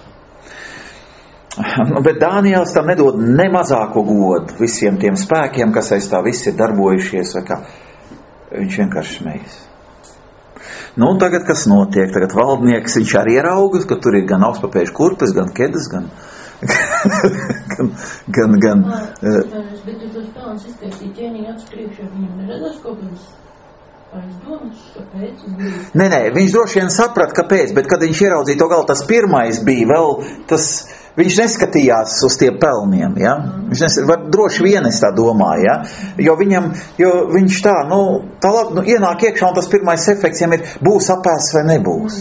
Nu, bet Dāniels tam nedod ne mazāko godu visiem tiem spēkiem, kas aiz tā visi ir darbojušies, vai kā. Viņš vienkārši smejas. Nu, un tagad kas notiek? Tagad valdnieks, viņš arī ieraugas, ka tur ir gan augstpapēžu kurpes, gan kedas, gan... gan, gan, gan...
Bet tu tos pelns iztaisīt ķēniņu atspriekšā, viņam neradās kaut kādas aizdomas, kāpēc?
Nē, nē, viņš droši vien saprat, kāpēc, bet kad viņš ieraudzīja to galu, tas pirmais bija vēl, tas, viņš neskatījās uz tiem pelniem, ja? Viņš nes, var, droši vien es tā domāju, ja? Jo viņam, jo viņš tā, nu, tā labi, nu, ienāk iekšā un tas pirmais efekts jam ir, būs apēsts vai nebūs.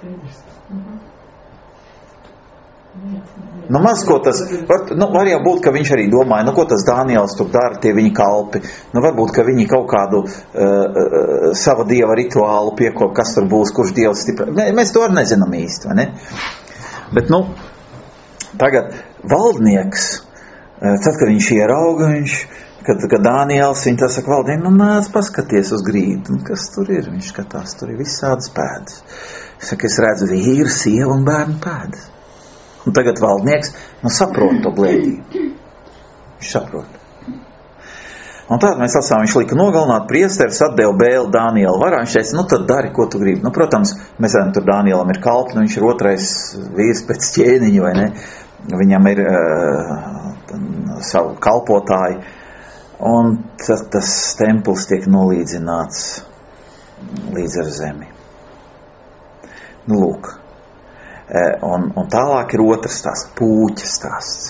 Nu, maz ko tas, var, nu, var jau būt, ka viņš arī domāja, nu, ko tas Dāniels tur dara, tie viņi kalpi. Nu, varbūt, ka viņi kaut kādu uh, uh, sava dieva rituālu piekop, kas tur būs, kurš dievs stipra. Mēs to arī nezinām īsti, vai ne? Bet, nu, tagad valdnieks, uh, tad, kad viņš ierauga, viņš, kad, kad Dāniels, viņi tā saka, valdnieks, nu, nāc paskaties uz grīdu. Nu, kas tur ir? Viņš skatās, tur ir visādas pēdas. Saka, es redzu vīru, sievu un bērnu pēdas. Un tagad valdnieks, nu, saprot to blēdību. Viņš saprot. Un tād mēs lasām, viņš lika nogalināt priesteris, atdeva bēli Dāniela varā. Viņš teica, nu, tad dari, ko tu gribi. Nu, protams, mēs zinām, tur Dānielam ir kalpi, nu, viņš ir otrais vīrs pēc ķēniņa, vai ne? Viņam ir uh, savu kalpotāju. Un tad tas templis tiek nolīdzināts līdz ar zemi. Nu, lūk. Un, un tālāk ir otrs stāsts, pūķa stāsts.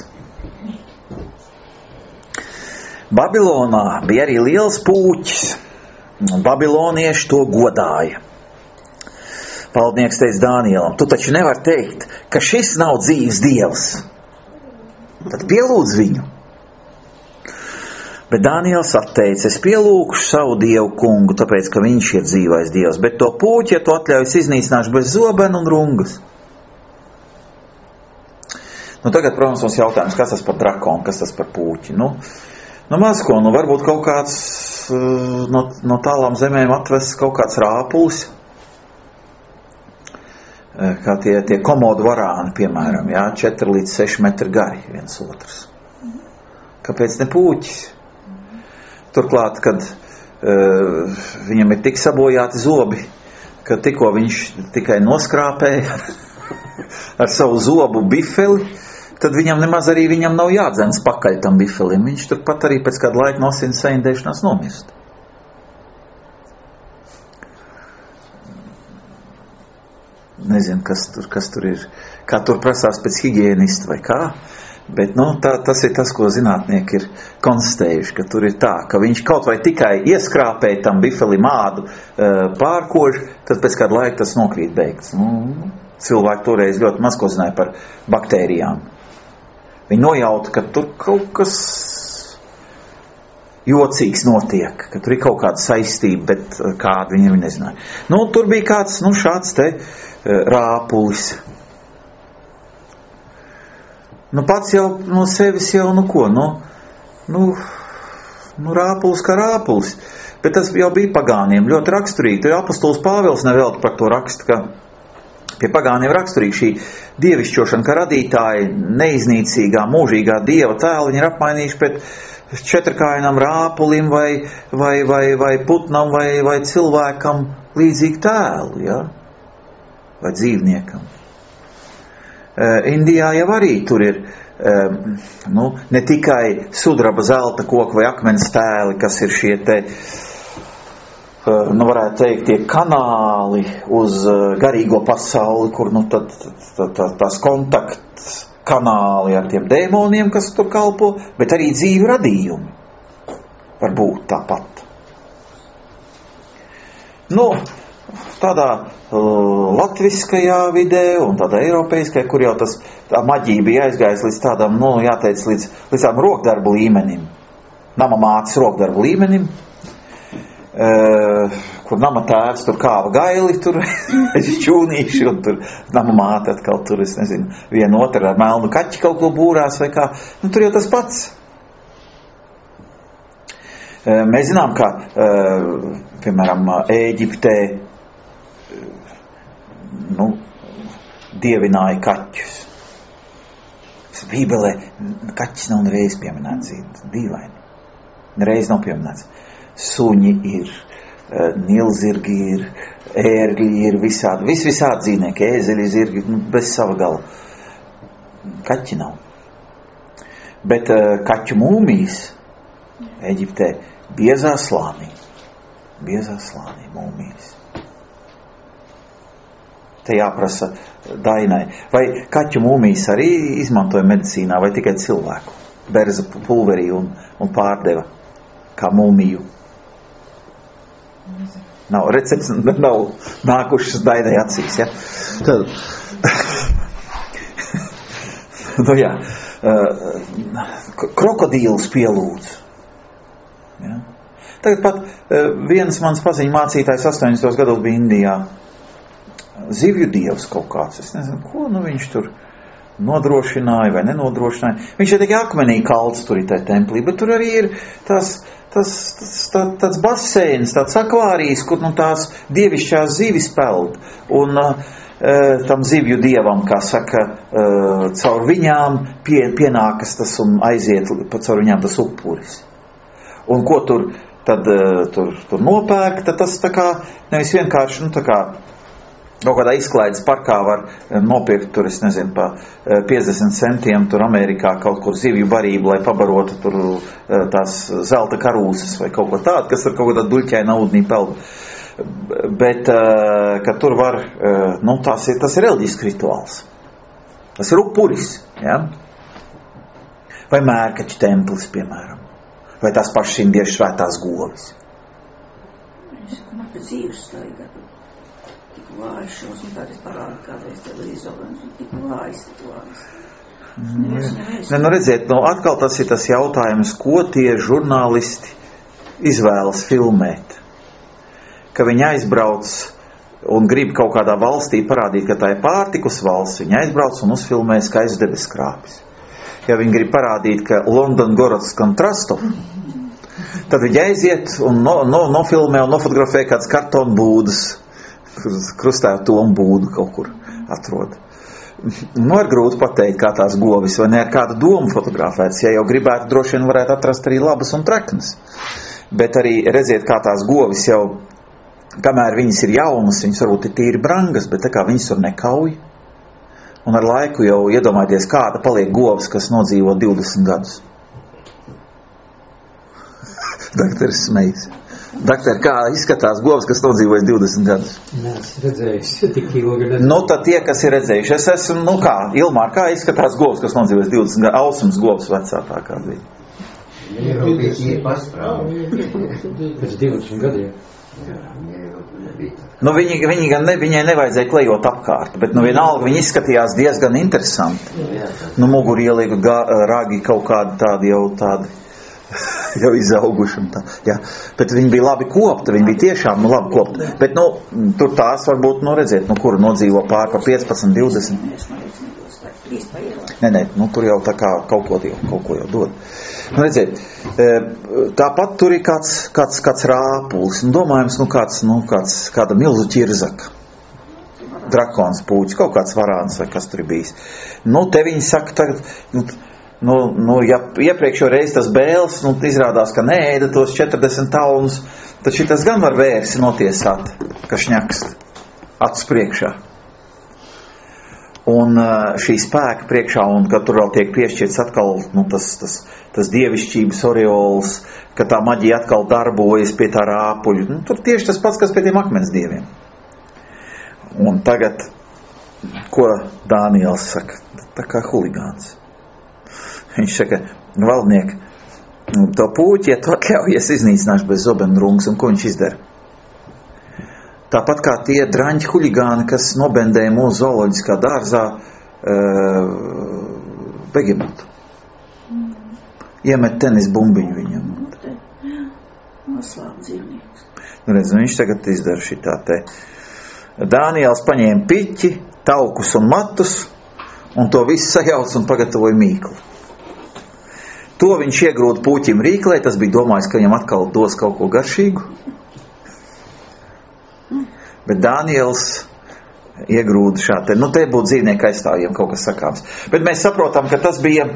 Babilonā bija arī liels pūķis, un babilonieši to godāja. Valdnieks teica Dānielam, tu taču nevar teikt, ka šis nav dzīves dievs. Tad pielūdz viņu. Bet Dāniels atteica, es pielūkšu savu dievu kungu, tāpēc, ka viņš ir dzīvais dievs, bet to pūķi, ja tu atļaujas, iznīcināšu bez zobenu un rungas. Nu, tagad, protams, mums jautājums, kas tas par drakonu, kas tas par pūķi? Nu, nu maz ko, nu, varbūt kaut kāds no, no tālām zemēm atvests kaut kāds rāpulis, kā tie, tie komodu varāni, piemēram, jā, četri līdz seši metri gari viens otrs. Kāpēc ne pūķis? Turklāt, kad uh, viņam ir tik sabojāti zobi, ka tikko viņš tikai noskrāpēja ar savu zobu bifeli, tad viņam nemaz arī viņam nav jādzens pakaļ tam bifelim. Viņš turpat arī pēc kāda laika no asins saindēšanās nomirst. Nezinu, kas tur, kas tur ir, kā tur prasās pēc higienista vai kā, bet, nu, tā, tas ir tas, ko zinātnieki ir konstatējuši, ka tur ir tā, ka viņš kaut vai tikai ieskrāpēja tam bifelim ādu pārkož, tad pēc kāda laika tas nokrīt beigts. Nu, cilvēki toreiz ļoti maz ko zināja par baktērijām. Viņi nojauta, ka tur kaut kas jocīgs notiek, ka tur ir kaut kāda saistība, bet kāda viņi viņi nezināja. Nu, tur bija kāds, nu, šāds te rāpulis. Nu, pats jau no sevis jau, nu, ko, nu, nu, nu rāpulis kā rāpulis. Bet tas jau bija pagāniem ļoti raksturīgi. Tur apostols Pāvils nevelti par to raksta, ka pie pagāniem raksturīgi šī dievišķošana, ka radītāji neiznīcīgā, mūžīgā dieva tēlu viņi ir apmainījuši pret četrkājainam rāpulim vai, vai, vai, vai putnam vai, vai cilvēkam līdzīgu tēlu, ja? Vai dzīvniekam. Uh, Indijā jau arī tur ir um, nu, ne tikai sudraba, zelta koka vai akmens tēli, kas ir šie te nu, varētu teikt, tie kanāli uz garīgo pasauli, kur, nu, tad, tad, tad tās kontakts kanāli ar tiem dēmoniem, kas tur kalpo, bet arī dzīvi radījumi var būt tāpat. Nu, tādā uh, latviskajā vidē un tādā eiropeiskajā, kur jau tas, tā maģija bija aizgājis līdz tādam, nu, jāteic, līdz, līdz tādam rokdarbu līmenim, nama mātes rokdarbu līmenim, Uh, kur nama tēvs tur kāva gaili, tur čūnīši, un tur nama māte atkal tur, es nezinu, viena otra ar melnu kaķi kaut ko būrās vai kā. Nu, tur jau tas pats. Mēs zinām, ka, piemēram, Ēģiptē, nu, dievināja kaķus. Bībelē kaķis nav nereiz pieminēts, dīvaini. Nereiz nav pieminēts. Suņi ir, nilzirgi ir, ērgļi ir, visādi, vis visādi dzīvnieki, ēzeļi, zirgi, nu, bez sava gala. Kaķi nav. Bet kaķu mūmijas Eģiptē biezā slānī. Biezā slānī mūmijas. Te jāprasa Dainai. Vai kaķu mūmijas arī izmantoja medicīnā, vai tikai cilvēku? Berza pulverī un, un pārdeva kā mūmiju. Nav recepts, nav nākušas Dainai acīs, ja? Tad, nu jā, krokodīlus pielūdz. Ja? Tagad pat viens mans paziņu mācītājs astoņdesmitos gados bija Indijā. Zivju dievs kaut kāds, es nezinu, ko nu viņš tur nodrošināja vai nenodrošināja. Viņš ir tikai akmenī kalts tur ir tajā templī, bet tur arī ir tās, tas, tas, tā, tāds baseins, tāds akvārijas, kur nu tās dievišķās zivis peld. Un uh, tam zivju dievam, kā saka, uh, caur viņām pie, pienākas tas un aiziet caur viņām tas upuris. Un ko tur tad uh, tur, tur nopērk, tad tas tā kā nevis vienkārši, nu tā kā kaut kādā izklaides parkā var nopirkt tur, es nezinu, pa piecdesmit centiem tur Amerikā kaut kur zivju barību, lai pabarotu tur tās zelta karūsas vai kaut ko tādu, kas ar kaut kādā duļķaina ūdenī peld. Bet, ka tur var, nu, tas ir, tas ir reliģisks rituāls. Tas ir upuris, ja? Vai mērkaķu templis, piemēram. Vai tās pašas indiešu svētās govis.
Es man te dzīves staigā. Vājš šos, un tad es parādu kādreiz televizoru, un tik vājs, tik vājs.
Ne, nu redziet, nu atkal tas ir tas jautājums, ko tie žurnālisti izvēlas filmēt. Ka viņi aizbrauc un grib kaut kādā valstī parādīt, ka tā ir pārtikus valsts, viņi aizbrauc un uzfilmē skaists debeskrāpis. Ja viņi grib parādīt, ka London Gorodskam Trastov, tad viņi aiziet un no, no, nofilmē un nofotografē kāds kartonu būdas, krustētu tomu būdu kaut kur atrod. Nu, ir grūti pateikt, kā tās govis, vai ne ar kādu domu fotografētas. Ja jau gribētu, droši vien varētu atrast arī labas un treknas. Bet arī redziet, kā tās govis jau, kamēr viņas ir jaunas, viņas varbūt ir tīri brangas, bet tā kā viņas tur nekauj. Un ar laiku jau iedomājieties, kāda paliek govis, kas nodzīvo divdesmit gadus. Dakteris smejas. Dakter, kā izskatās govs, kas nodzīvojas divdesmit gadus?
Nē, es redzējuši, tik ilgi redzējuši.
Nu, tad tie, kas ir redzējuši, es esmu, nu kā, Ilmār, kā izskatās govs, kas nodzīvojas divdesmit gadus? Ausums govs vecā tā kā bija.
Viņi ir pasprāvi.
Pēc divdesmit gadiem.
Nu, viņi, viņi gan ne, viņai nevajadzēja klejot apkārt, bet nu vienalga viņi izskatījās diezgan interesanti. Nu, mugurielīgi ragi kaut kādi tādi jau tādi. jau izauguši un tā, jā. Bet viņi bija labi kopta, viņi bija tiešām nu, labi kopta. Bet, nu, tur tās varbūt, nu, redziet, nu, kuru nodzīvo pār pa piecpadsmit, divdesmit. Nē, nē, nu, tur jau tā kā kaut ko jau, kaut ko jau dod. Nu, redziet, tāpat tur ir kāds, kāds, kāds rāpulis, un domājams, nu, kāds, nu, kāds, kāda milzu ķirzaka. Drakons pūķis, kaut kāds varāns vai kas tur ir bijis. Nu, te viņi saka tagad, nu, Nu, nu, ja iepriekšo reizi tas bēls, nu, izrādās, ka neēda tos četrdesmit taunus, tad šitas gan var vērsi notiesāt, ka šņakst acis priekšā. Un šī spēka priekšā, un ka tur vēl tiek piešķirts atkal, nu, tas, tas, tas dievišķības oreols, ka tā maģija atkal darbojas pie tā rāpuļa. Nu, tur tieši tas pats, kas pie tiem akmens dieviem. Un tagad, ko Dāniels saka? Tā kā huligāns. Viņš saka, valdnieki, to pūķi, ja tu atļaujies, iznīcināšu bez zobenrungas, un ko viņš izdara? Tāpat kā tie draņķi huligāni, kas nobendēja mūsu zooloģiskā dārzā uh, begemotu. Iemet tenis bumbiņu viņam.
Noslēp dzīvnieks.
Redz, viņš tagad izdara šitā te. Dāniels paņēma piķi, taukus un matus, un to visu sajauc un pagatavoja mīklu. To viņš iegrūda puķim rīklē, tas bija domājis, ka viņam atkal dos kaut ko garšīgu. Bet Dāniels iegrūda šā te, nu te būtu dzīvnieku aizstāvjiem kaut kas sakāms. Bet mēs saprotam, ka tas bija,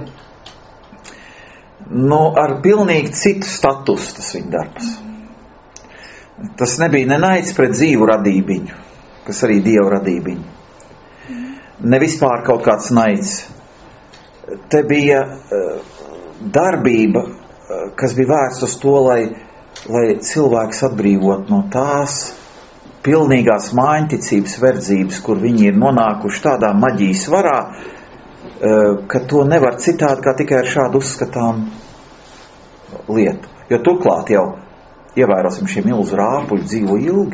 nu, ar pilnīgi citu statusu tas viņa darbs. Tas nebija ne naids pret dzīvu radībiņu, kas arī Dievu radībiņu. Ne vispār kaut kāds naids. Te bija uh, darbība, uh, kas bija vērsts uz to, lai, lai cilvēks atbrīvot no tās pilnīgās māņticības verdzības, kur viņi ir nonākuši tādā maģijas varā, uh, ka to nevar citādi kā tikai ar šādu uzskatām lietu. Jo turklāt jau ievērosim, šie milzu rāpuļi dzīvo ilgi.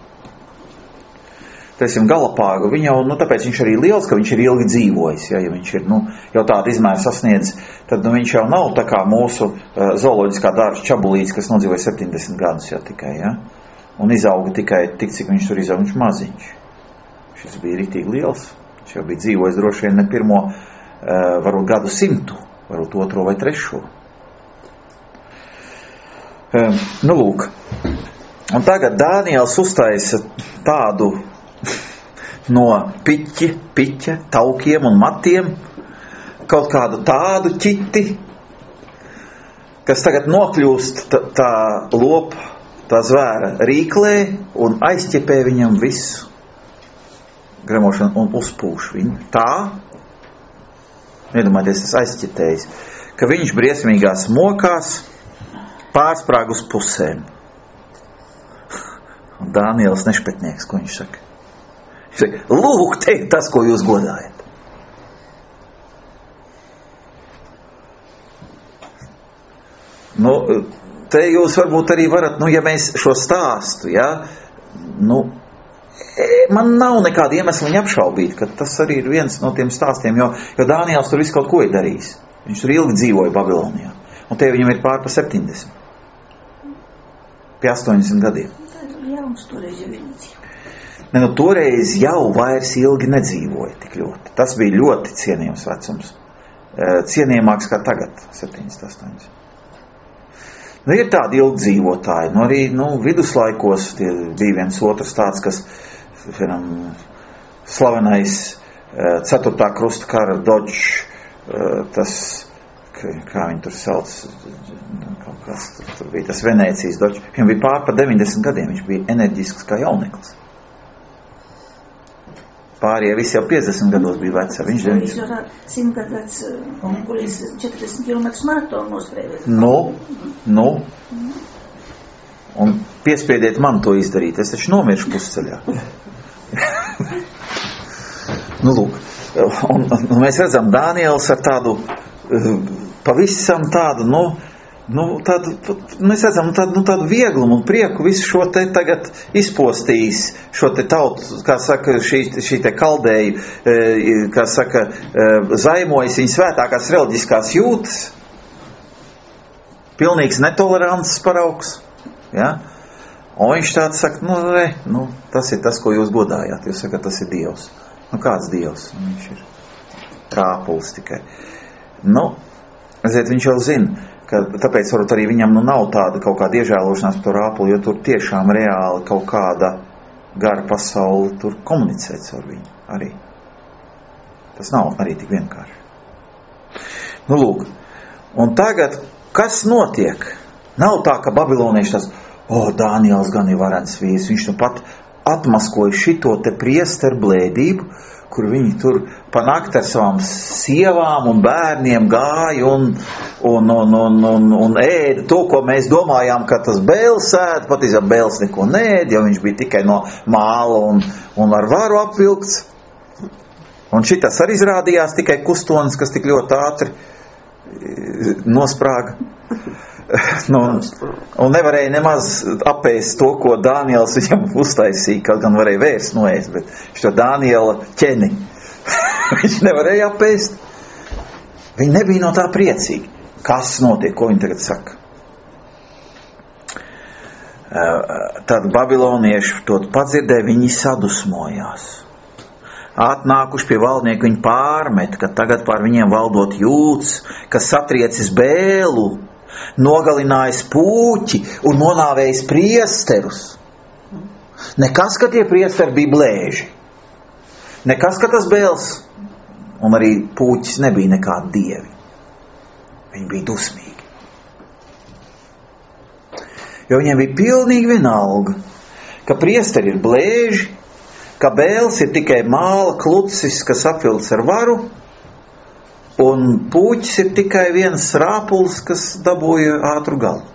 Teiksim, Galapāgu, viņa jau, nu, tāpēc viņš arī liels, ka viņš ir ilgi dzīvojis, ja, ja viņš ir, nu, jau tādu izmēru sasniedz, tad, nu, viņš jau nav tā kā mūsu uh, zooloģiskā dārza čabulīts, kas nodzīvoja septiņdesmit gadus jau tikai, ja, un izauga tikai tik, cik viņš tur izauga, viņš maziņš. Šis bija ritīgi liels, viņš jau bija dzīvojis droši vien ne pirmo, uh, varbūt gadu simtu, varbūt otro vai trešo. Um, nu, lūk. Un tagad Dāniels uztaisa tādu no piķi, piķa, taukiem un matiem, kaut kādu tādu ķiti, kas tagad nokļūst tā, tā lopa, tā zvēra rīklē un aizķepē viņam visu gremošanu un uzpūš viņu. Tā, iedomājieties, tas aizķetējis, ka viņš briesmīgās mokās pārsprāg uz pusēm. Un Dāniels nešpetnieks, ko viņš saka? Viņš saka, lūk, te ir tas, ko jūs godājat. Nu, te jūs varbūt arī varat, nu, ja mēs šo stāstu, ja, nu, man nav nekāda iemesla viņu apšaubīt, ka tas arī ir viens no tiem stāstiem, jo, jo Dāniels tur visu kaut ko ir darījis. Viņš tur ilgi dzīvoja Babilonijā. Un te viņam ir pār pa septiņdesmit. Pie astoņdesmit gadiem.
Tā ir jauns toreiz jau viņi dzīvoja.
Ne, nu, toreiz jau vairs ilgi nedzīvoja tik ļoti. Tas bija ļoti cienījams vecums. Cienījamāks kā tagad, septiņdesmit, astoņdesmit. Nu, ir tādi ilgi dzīvotāji. Nu, arī, nu, viduslaikos tie bija viens otrs tāds, kas, vienam, slavenais ceturtā krusta kara Dodž, tas, kā viņi tur sauc, kaut kas, tur, tur bija tas Venēcijas Dodž. Viņam bija pār pa deviņdesmit gadiem, viņš bija enerģisks kā jauneklis. Pārējie visi jau piecdesmit gados bija vecā. Viņš
deviņdesmit. simt gadu vecs, kurīs četrdesmit kilometrus maratonu nosprēdēs.
Nu, nu. Un piespiediet man to izdarīt. Es taču nomiršu pusceļā. Nu, lūk. Un, un mēs redzam Dāniels ar tādu, pavisam tādu, nu, nu, tādu, mēs redzam, tādu, nu, tādu vieglumu un prieku visu šo te tagad izpostījis, šo te tautu, kā saka, šī, šī te kaldēju, kā saka, zaimojas viņa svētākās reliģiskās jūtas, pilnīgs netolerants paraugs, ja, un viņš tāds saka, nu, re, nu, tas ir tas, ko jūs godājāt, jūs sakat, tas ir Dievs. Nu, kāds Dievs? Viņš ir kāpuls tikai. Nu, ziniet, viņš jau zina, ka tāpēc varbūt arī viņam nu nav tāda kaut kāda iežēlošanās par to rāpuli, jo tur tiešām reāli kaut kāda gara pasauli tur komunicēt ar viņu arī. Tas nav arī tik vienkārši. Nu, lūk. Un tagad, kas notiek? Nav tā, ka babilonieši tas, o, Dāniels gan ir varens vīrs, viņš nu pat atmaskoja šito te priesteru blēdību, kur viņi tur pa nakti ar savām sievām un bērniem gāja un, un, un, un, un, un ēda to, ko mēs domājām, ka tas Bēls ēd, patiesībā Bēls neko neēd, jo viņš bija tikai no māla un, un ar varu apvilkts. Un šitas arī izrādījās tikai kustonis, kas tik ļoti ātri nosprāga. Nu, un nevarēja nemaz apēst to, ko Dāniels viņam uztaisīja, kaut gan varēja vērst noēst, bet šo Dāniela ķeni viņš nevarēja apēst. Viņi nebija no tā priecīgi. Kas notiek, ko viņi tagad saka? Tad babilonieši to padzirdēja, viņi sadusmojās. Atnākuši pie valdnieku, viņi pārmet, ka tagad pār viņiem valdot Jūds, kas satriecis Bēlu, nogalinājis Pūķi un nonāvējis priesterus. Nekas, ka tie priesteri bija blēži. Nekas, ka tas Bēls un arī Pūķis nebija nekādi dievi. Viņi bija dusmīgi. Jo viņiem bija pilnīgi vienalga, ka priesteri ir blēži, ka Bēls ir tikai māla klucis, kas apvilts ar varu, un Pūķis ir tikai viens rāpuls, kas dabūja ātru galu.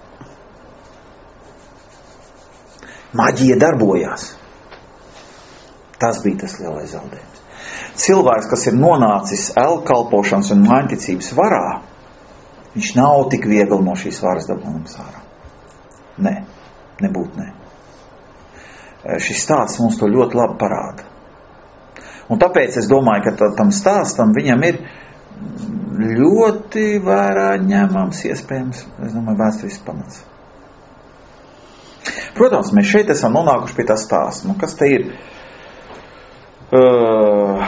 Maģija darbojās. Tas bija tas lielais zaudējums. Cilvēks, kas ir nonācis elkalpošanas un maņticības varā, viņš nav tik viegli no šīs varas dabūnams ārā. Nē, nebūt nē. Šis stāsts mums to ļoti labi parāda. Un tāpēc es domāju, ka tam stāstam viņam ir ļoti vērā ņemams, iespējams, es domāju, vēsturisks pamats. Protams, mēs šeit esam nonākuši pie tā stāsta. Nu, kas te ir? Uh,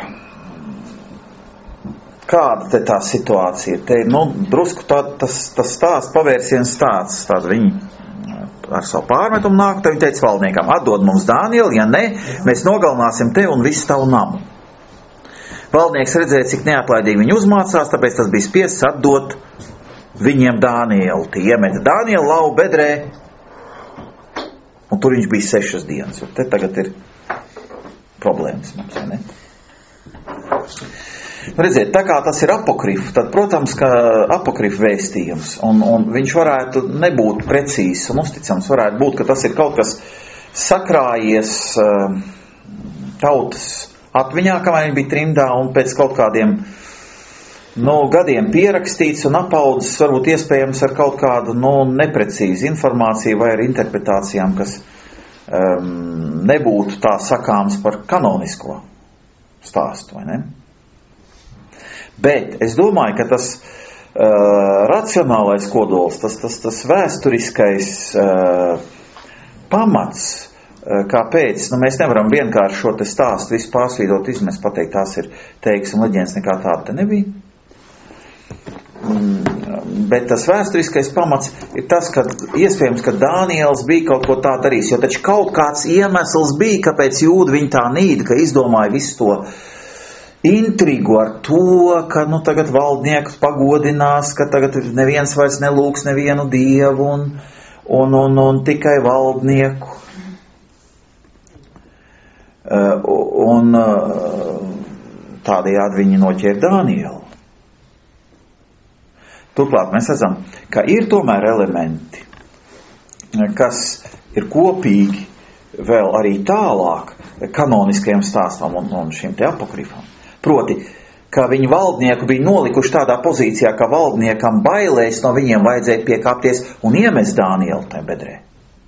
kāda te tā situācija? Te ir, nu, drusku tā, tas, tas stāsts pavērsiens tāds, tāda viņi ar savu pārmetumu nāk, tad viņi teica valdniekam, atdod mums Dānielu, ja ne, mēs nogalināsim tevi un visu tavu namu. Valdnieks redzēja, cik neatlaidīgi viņi uzmācās, tāpēc tas bija spiests atdot viņiem Dānielu. Tie iemeta Dānielu lauvu bedrē, un tur viņš bija sešas dienas. Un te tagad ir problēmas mums, vai ne? Redziet, tā kā tas ir apokrifu, tad, protams, ka apokrifu vēstījums, un, un viņš varētu nebūt precīzs un uzticams, varētu būt, ka tas ir kaut kas sakrājies uh, tautas atmiņā, kamēr viņi bija trimdā, un pēc kaut kādiem nu, gadiem pierakstīts un apaudzis, varbūt iespējams ar kaut kādu nu, neprecīzu informāciju vai ar interpretācijām, kas um, nebūtu tā sakāms par kanonisko stāstu, vai ne? Bet es domāju, ka tas uh, racionālais kodols, tas, tas, tas vēsturiskais uh, pamats, uh, kāpēc, nu mēs nevaram vienkārši šo te stāstu visu pārsvīdot, izmest, pateikt, tās ir teiks un leģends, nekā tāda te nebija. Mm, bet tas vēsturiskais pamats ir tas, ka iespējams, ka Dāniels bija kaut ko tā darījis, jo taču kaut kāds iemesls bija, kāpēc jūdi viņi tā nīda, ka izdomāja visu to intrigu ar to, ka nu, tagad valdniekus pagodinās, ka tagad neviens vairs nelūks nevienu dievu un, un, un, un tikai valdnieku. Uh, un uh, tādējādi viņi noķēra Dānielu. Turklāt mēs redzam, ka ir tomēr elementi, kas ir kopīgi vēl arī tālāk kanoniskajam stāstam un, un šim te apokrifam. Proti, ka viņu valdnieku bija nolikuši tādā pozīcijā, ka valdniekam bailēs no viņiem vajadzēja piekāpties un iemest Dānielu tajā bedrē.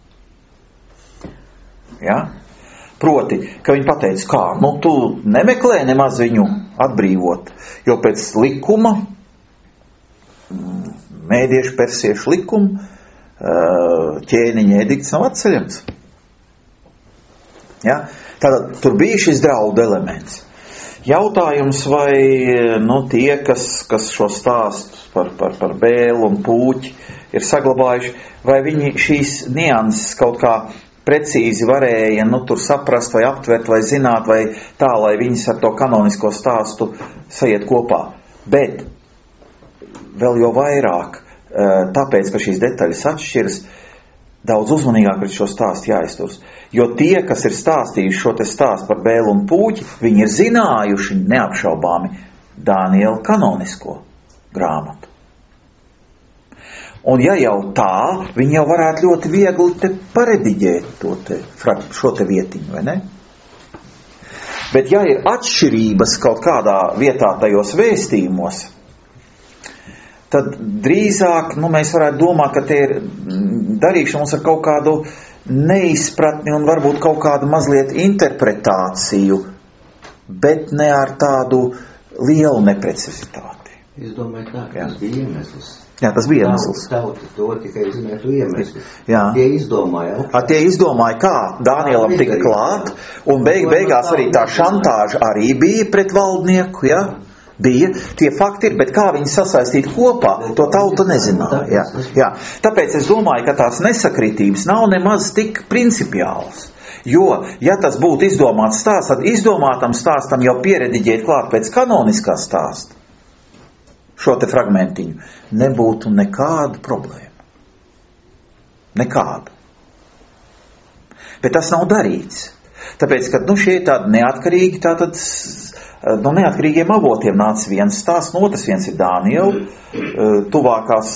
Ja? Proti, ka viņi pateica, kā, nu tu nemeklē nemaz viņu atbrīvot, jo pēc likuma, mēdiešu persiešu likuma, ķēniņa edikts nav atceļams. Ja? Tātad tur bija šis draudu elements. Jautājums, vai nu, tie, kas, kas šo stāstu par, par, par Bēlu un Pūķi ir saglabājuši, vai viņi šīs nianses kaut kā precīzi varēja nu, tur saprast vai aptvert vai zināt, vai tā, lai viņas ar to kanonisko stāstu sajiet kopā. Bet vēl jo vairāk, tāpēc, ka šīs detaļas atšķiras, daudz uzmanīgāk pret šo stāstu jāizturas. Jo tie, kas ir stāstījuši šo te stāstu par Bēlu un Pūķi, viņi ir zinājuši neapšaubāmi Dāniela kanonisko grāmatu. Un ja jau tā, viņi jau varētu ļoti viegli te parediģēt to te, šo te vietiņu, vai ne? Bet ja ir atšķirības kaut kādā vietā tajos vēstījumos, tad drīzāk, nu, mēs varētu domāt, ka te ir darīšanos ar kaut kādu neizpratni un varbūt kaut kādu mazliet interpretāciju, bet ne ar tādu lielu neprecizitāti.
Es domāju, tā, ka tas bija iemesls.
Jā, tas bija iemesls.
Tauta to tikai zinātu iemeslu.
Jā.
Tie izdomāja.
A, tie izdomāja, kā Dānielam tika klāt, un beig, beigās arī tā šantāža arī bija pret valdnieku, jā. Bija, tie fakti ir, bet kā viņi sasaistīt kopā, to tauta nezināja. Jā, jā. Tāpēc es domāju, ka tās nesakritības nav nemaz tik principiāls. Jo, ja tas būtu izdomāts stāsts, tad izdomātam stāstam jau pierediģēt klāt pēc kanoniskā stāsta, šo te fragmentiņu, nebūtu nekāda problēma. Nekāda. Bet tas nav darīts. Tāpēc, ka, nu, šie tādi neatkarīgi, tātad, no neatkarīgiem avotiem nāca viens stāsts, no otrs viens ir Dāniela, tuvākās,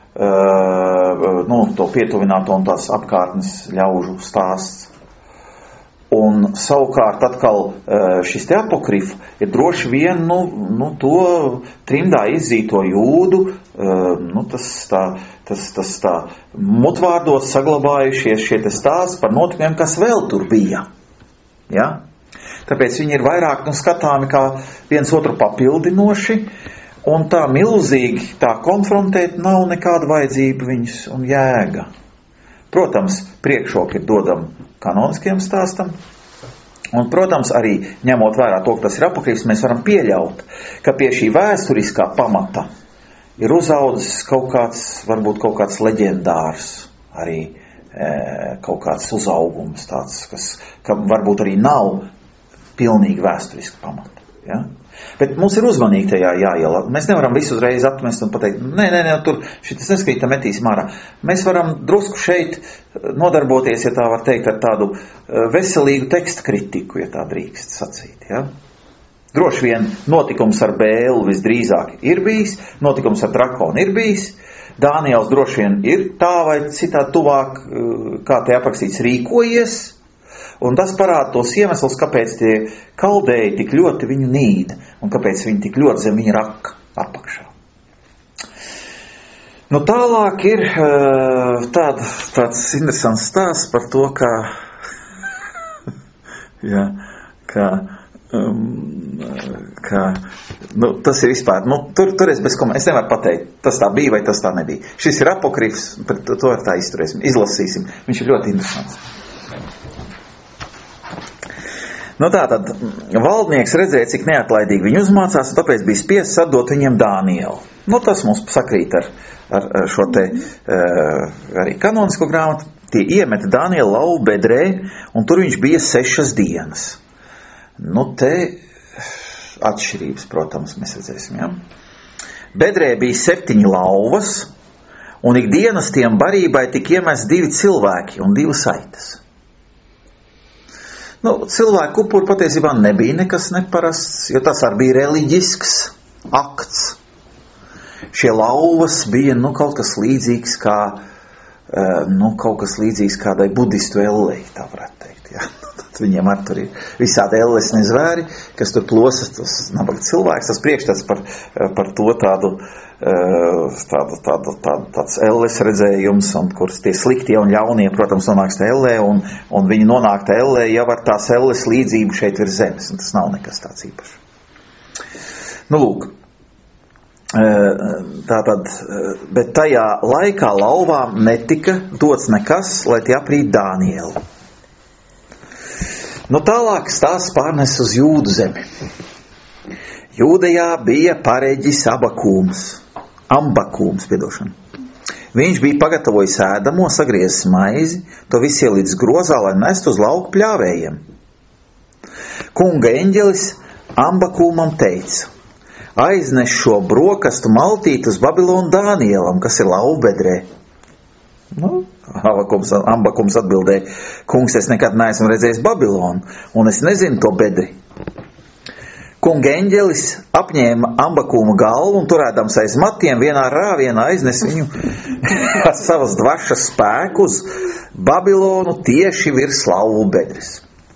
nu, to pietuvināto un tās apkārtnes ļaužu stāsts. Un savukārt atkal šis te apokrifa ir droši vien, nu, nu to trimdā izzīto jūdu, nu, tas tā, tas, tas tā mutvārdos saglabājušies šie te stāsti par notikumiem, kas vēl tur bija. Ja? Tāpēc viņi ir vairāk, nu, skatāmi kā viens otru papildinoši, un tā milzīgi tā konfrontēt nav nekāda vajadzība viņus un jēga. Protams, priekšroka ir dodam kanoniskajam stāstam, un, protams, arī ņemot vērā to, ka tas ir apokrifs, mēs varam pieļaut, ka pie šī vēsturiskā pamata ir uzaudzis kaut kāds, varbūt kaut kāds leģendārs, arī e, kaut kāds uzaugums tāds, kas, ka varbūt arī nav pilnīgi vēsturiski pamata. Ja? Bet mums ir uzmanīgi tajā jāielā. Mēs nevaram visu uzreiz atmest un pateikt, nē, nē, nē, tur šitas neskrīt, metīsim ārā. Mēs varam drusku šeit nodarboties, ja tā var teikt, ar tādu veselīgu teksta kritiku, ja tā drīkst sacīt. Ja? Droši vien notikums ar Bēlu visdrīzāk ir bijis, notikums ar Drakonu ir bijis, Dāniels droši vien ir tā vai citā tuvāk, kā te aprakstīts, rīkojies, un tas parāda tos iemeslus, kāpēc tie kaldēji tik ļoti viņu nīda, un kāpēc viņi tik ļoti zem viņa raka apakšā. Nu, tālāk ir tāda, tāds interesants stāsts par to, kā, jā, kā, um, kā, nu, tas ir vispār, nu, tur, tur es bez komentāriem, es nevaru pateikt, tas tā bija vai tas tā nebija. Šis ir apokrifs, bet to, to ar tā izturēsim, izlasīsim, viņš ir ļoti interesants. Nu tā tad, valdnieks redzēja, cik neatlaidīgi viņi uzmācās, un tāpēc bija spiests atdot viņiem Dānielu. Nu, tas mums sakrīt ar, ar, ar šo te uh, arī kanonisko grāmatu. Tie iemeta Dānielu lauvu bedrē, un tur viņš bija sešas dienas. Nu, te atšķirības, protams, mēs redzēsim, ja? Bedrē bija septiņi lauvas, un ikdienas tiem barībai tik iemest divi cilvēki un divas aitas. Nu, cilvēku upuri patiesībā nebija nekas neparasts, jo tas arī bija reliģisks akts. Šie lauvas bija, nu, kaut kas līdzīgs kā, nu, kaut kas līdzīgs kādai budistu ellei, tā varētu teikt, jā. Tad viņiem arī tur ir visādi elles nezvēri, kas tur plosas, tas nabaga cilvēks, tas priekšstats par, par to tādu, tādu, tādu, tādu, tāds elles redzējums, un kur tie sliktie un ļaunie, protams, nonāks tā ellē, un, un viņi nonāk tā ellē, jau ar tās elles līdzību šeit virs zemes, un tas nav nekas tāds īpašs. Nu, lūk, tātad, bet tajā laikā lauvām netika dots nekas, lai tie aprīt Dānielu. Nu, tālāk stāsts pārnes uz Jūdu zemi. Jūdejā bija pareģis Abakūms, Ambakūms, piedošana. Viņš bija pagatavojis ēdamo, sagriezis maizi, to visu ielīdz grozā, lai nest uz lauku pļāvējiem. Kunga eņģelis Ambakūmam teica, aiznes šo brokastu maltīti uz Babilonu Dānielam, kas ir lauvbedrē. Nu, Abakums, Ambakums atbildēja, kungs, es nekad neesmu redzējis Babilonu, un es nezinu to bedri. Kunga eņģelis apņēma Ambakuma galvu un turēdams aiz matiem vienā rāvienā aiznes viņu ar savas dvašas spēku uz Babilonu tieši virs lauvu bedres.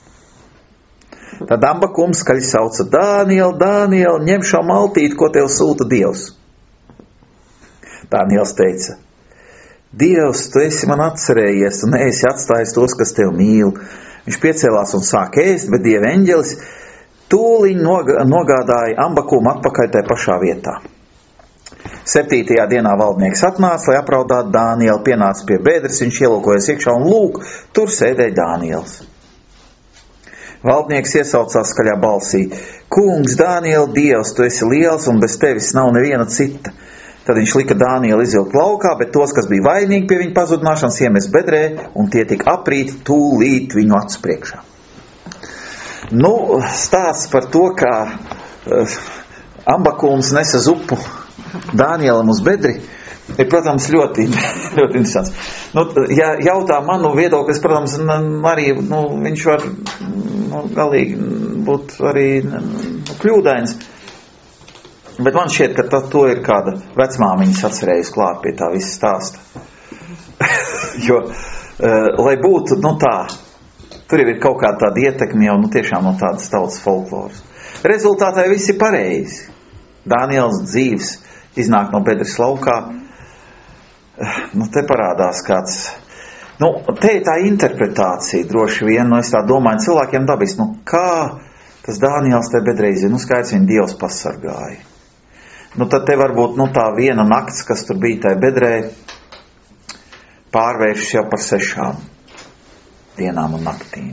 Tad Ambakums skaļi sauca, Dāniel, Dāniel, ņem šo maltīti, ko tev sūta Dievs. Dāniels teica, Dievs, tu esi man atcerējies, tu neesi atstājis tos, kas tev mīl. Viņš piecēlās un sāk ēst, bet Dieva eņģelis tūliņ nogādāja Ambakumu atpakaļ tajā pašā vietā. Septītajā dienā valdnieks atnāca, lai apraudātu Dānielu, pienāca pie bedres, viņš ielūkojas iekšā un lūk, tur sēdēja Dāniels. Valdnieks iesaucās skaļā balsī: Kungs, Dāniela, Dievs, tu esi liels un bez tevis nav neviena cita. Tad viņš lika Dānielu izvilkt laukā, bet tos, kas bija vainīgi pie viņa pazudināšanas, iemest bedrē, un tie tika aprīti tūlīt viņu acu priekšā. Nu, stāsts par to, kā uh, ambakulns nesa zupu Dānielam uz bedri, ir, protams, ļoti, ļoti interesants. Nu, ja jautā manu viedoklis, protams, arī nu, viņš var nu, galīgi būt arī nu, kļūdains. Bet man šķiet, ka tā, to ir kāda vecmāmiņas atcerējusi klāt pie tā visa stāsta. jo, uh, lai būtu, nu tā, tur jau ir kaut kāda tāda ietekme jau, nu tiešām no tādas tautas folkloras. Rezultātā viss ir pareizi. Dāniels dzīves iznāk no bedres laukā, nu te parādās kāds, nu te ir tā interpretācija droši vien, nu es tā domāju, cilvēkiem dabis, nu kā tas Dāniels te bedrē izvien, nu skaidrs viņa Dievs pasargāja. Nu tad te varbūt, nu tā viena nakts, kas tur bija tajā bedrē, pārvēršas jau par sešām dienām un naktīm.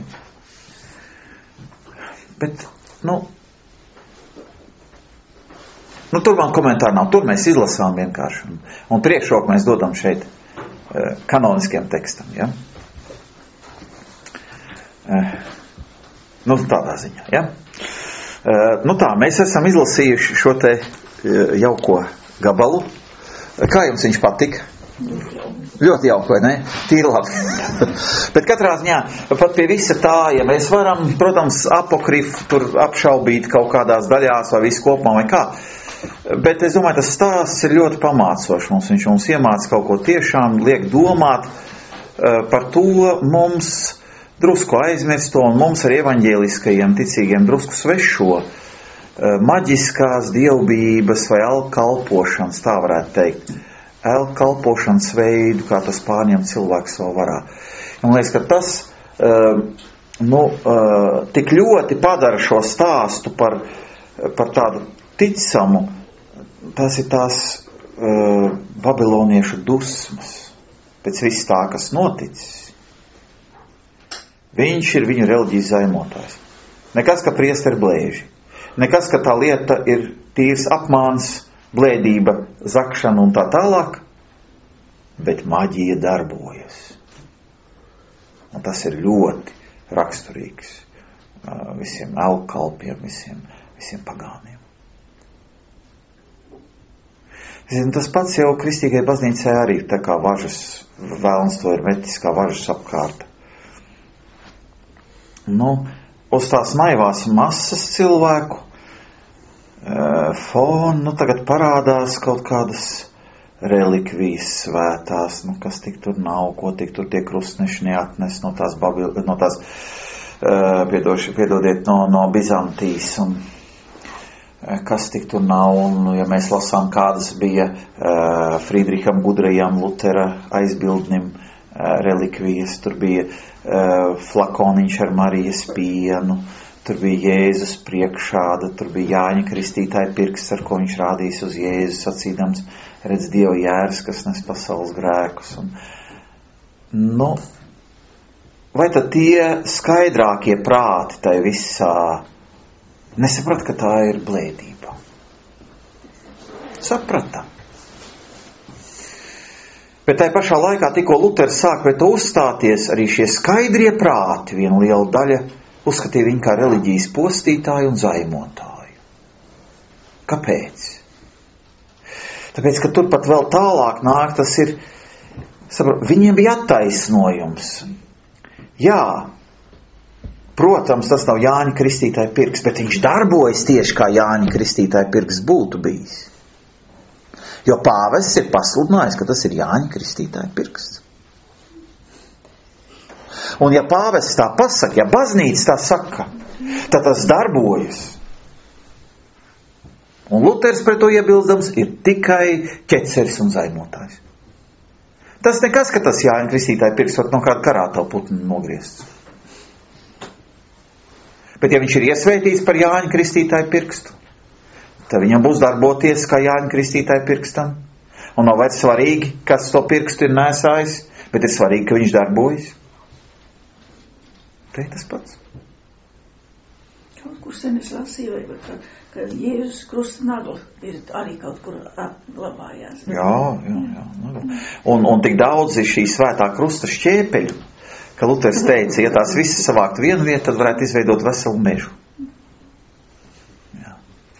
Bet, nu, Nu, tur man komentāri nav. Tur mēs izlasām vienkārši. Un, un priekšroku mēs dodam šeit uh, kanoniskiem tekstam. Ja? Uh, nu, tādā ziņā. Ja? Uh, nu tā, mēs esam izlasījuši šo te uh, jauko gabalu. Kā jums viņš patika? Ļoti jauko, vai ne? Tīri labi. Bet katrā ziņā, pat pie visa tā, ja mēs varam, protams, apokrifu tur apšaubīt kaut kādās daļās vai visu kopumā vai kā. Bet es domāju, tas stāsts ir ļoti pamācošs mums. Viņš mums iemāca kaut ko tiešām, liek domāt uh, par to mums drusku aizmirsto un mums ar evaņģēliskajiem ticīgiem drusku svešo uh, maģiskās dievbijības vai alkalpošanas, tā varētu teikt. Alkalpošanas veidu, kā tas pārņem cilvēku savu varā. Man liekas, ka tas uh, nu, uh, tik ļoti padara šo stāstu par, par tādu ticamu, tas ir tās uh, babiloniešu dusmas pēc viss tā, kas noticis. Viņš ir viņu reliģijas zaimotājs. Nekas, ka priesteri blēži. Nekas, ka tā lieta ir tīrs apmāns, blēdība, zakšana un tā tālāk, bet maģija darbojas. Un tas ir ļoti raksturīgs uh, visiem elkalpiem, visiem, visiem pagāniem. Tas pats jau kristīgai baznīcai arī tā kā važas, vēlns to ir metis kā važas apkārt. Nu, uz tās naivās masas cilvēku uh, fonu, nu tagad parādās kaut kādas relikvijas svētās, nu kas tik tur nav, ko tik tur tie krustneši neatnes no tās, babil, no tās uh, piedoši, piedodiet, no, no Bizantijas un kas tik tur nav, un ja mēs lasām, kādas bija uh, Friedriham Gudrajam, Lutera aizbildnim uh, relikvijas, tur bija uh, flakoniņš ar Marijas pienu, tur bija Jēzus priekšāda, tur bija Jāņa Kristītāja pirksts, ar ko viņš rādījis uz Jēzu, sacīdams, redz Dieva jērs, kas nes pasaules grēkus. Un, nu, vai tad tie skaidrākie prāti tai visā nesaprat, ka tā ir blēdība? Saprata. Bet tai pašā laikā, tikko Luters sāk pret to uzstāties, arī šie skaidrie prāti, viena liela daļa, uzskatīja viņu kā reliģijas postītāju un zaimotāju. Kāpēc? Tāpēc, ka tur pat vēl tālāk nāk, tas ir, saprat, viņiem bija attaisnojums. Jā, protams, tas nav Jāņa Kristītāja pirksts, bet viņš darbojas tieši kā Jāņa Kristītāja pirksts būtu bijis. Jo pāvests ir pasludinājis, ka tas ir Jāņa Kristītāja pirksts. Un ja pāvests tā pasaka, ja baznīca tā saka, tad tas darbojas. Un Luters pret to iebildams ir tikai ķeceris un zaimotājs. Tas nekas, ka tas Jāņa Kristītāja pirksts var no kāda karātala putna nogriezt. Bet ja viņš ir iesvētīts par Jāņa Kristītāja pirkstu, tad viņam būs darboties kā Jāņa Kristītāja pirkstam. Un nav vairs svarīgi, kas to pirkstu ir nesājis, bet ir svarīgi, ka viņš darbojas. Te tas pats.
Kaut kur sen es lasīju, ka, ka Jēzus krusta nagla ir arī kaut kur glabājās.
Jā, jā, jā. Un, un tik daudz ir šī svētā krusta šķēpeļu, ka Luters teica, ja tās visas savākt vienu vietu, tad varētu izveidot veselu mežu. Jā.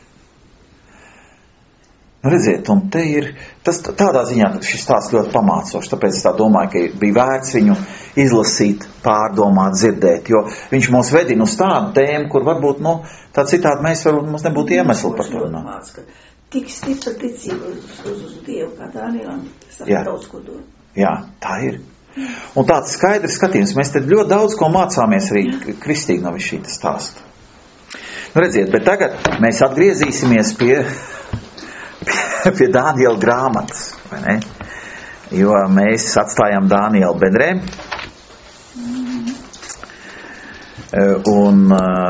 Nu, redziet, un te ir, tas tādā ziņā šis stāsts ļoti pamācošs, tāpēc es tā domāju, ka bija vērts viņu izlasīt, pārdomāt, dzirdēt, jo viņš mūs vedina uz tādu tēmu, kur varbūt, nu, tā citādi mēs varbūt, mums nebūtu iemesli par to.
Tik stipra ticība uz, uz, uz Dievu, kā Dānielam, tas arī daudz ko dod.
Jā, tā ir. Un tāds skaidrs skatījums, mēs te ļoti daudz ko mācāmies arī kristīgi no visu šī stāsta. Nu, redziet, bet tagad mēs atgriezīsimies pie, pie, pie Dāniela grāmatas, vai ne? Jo mēs atstājām Dānielu bedrē. Un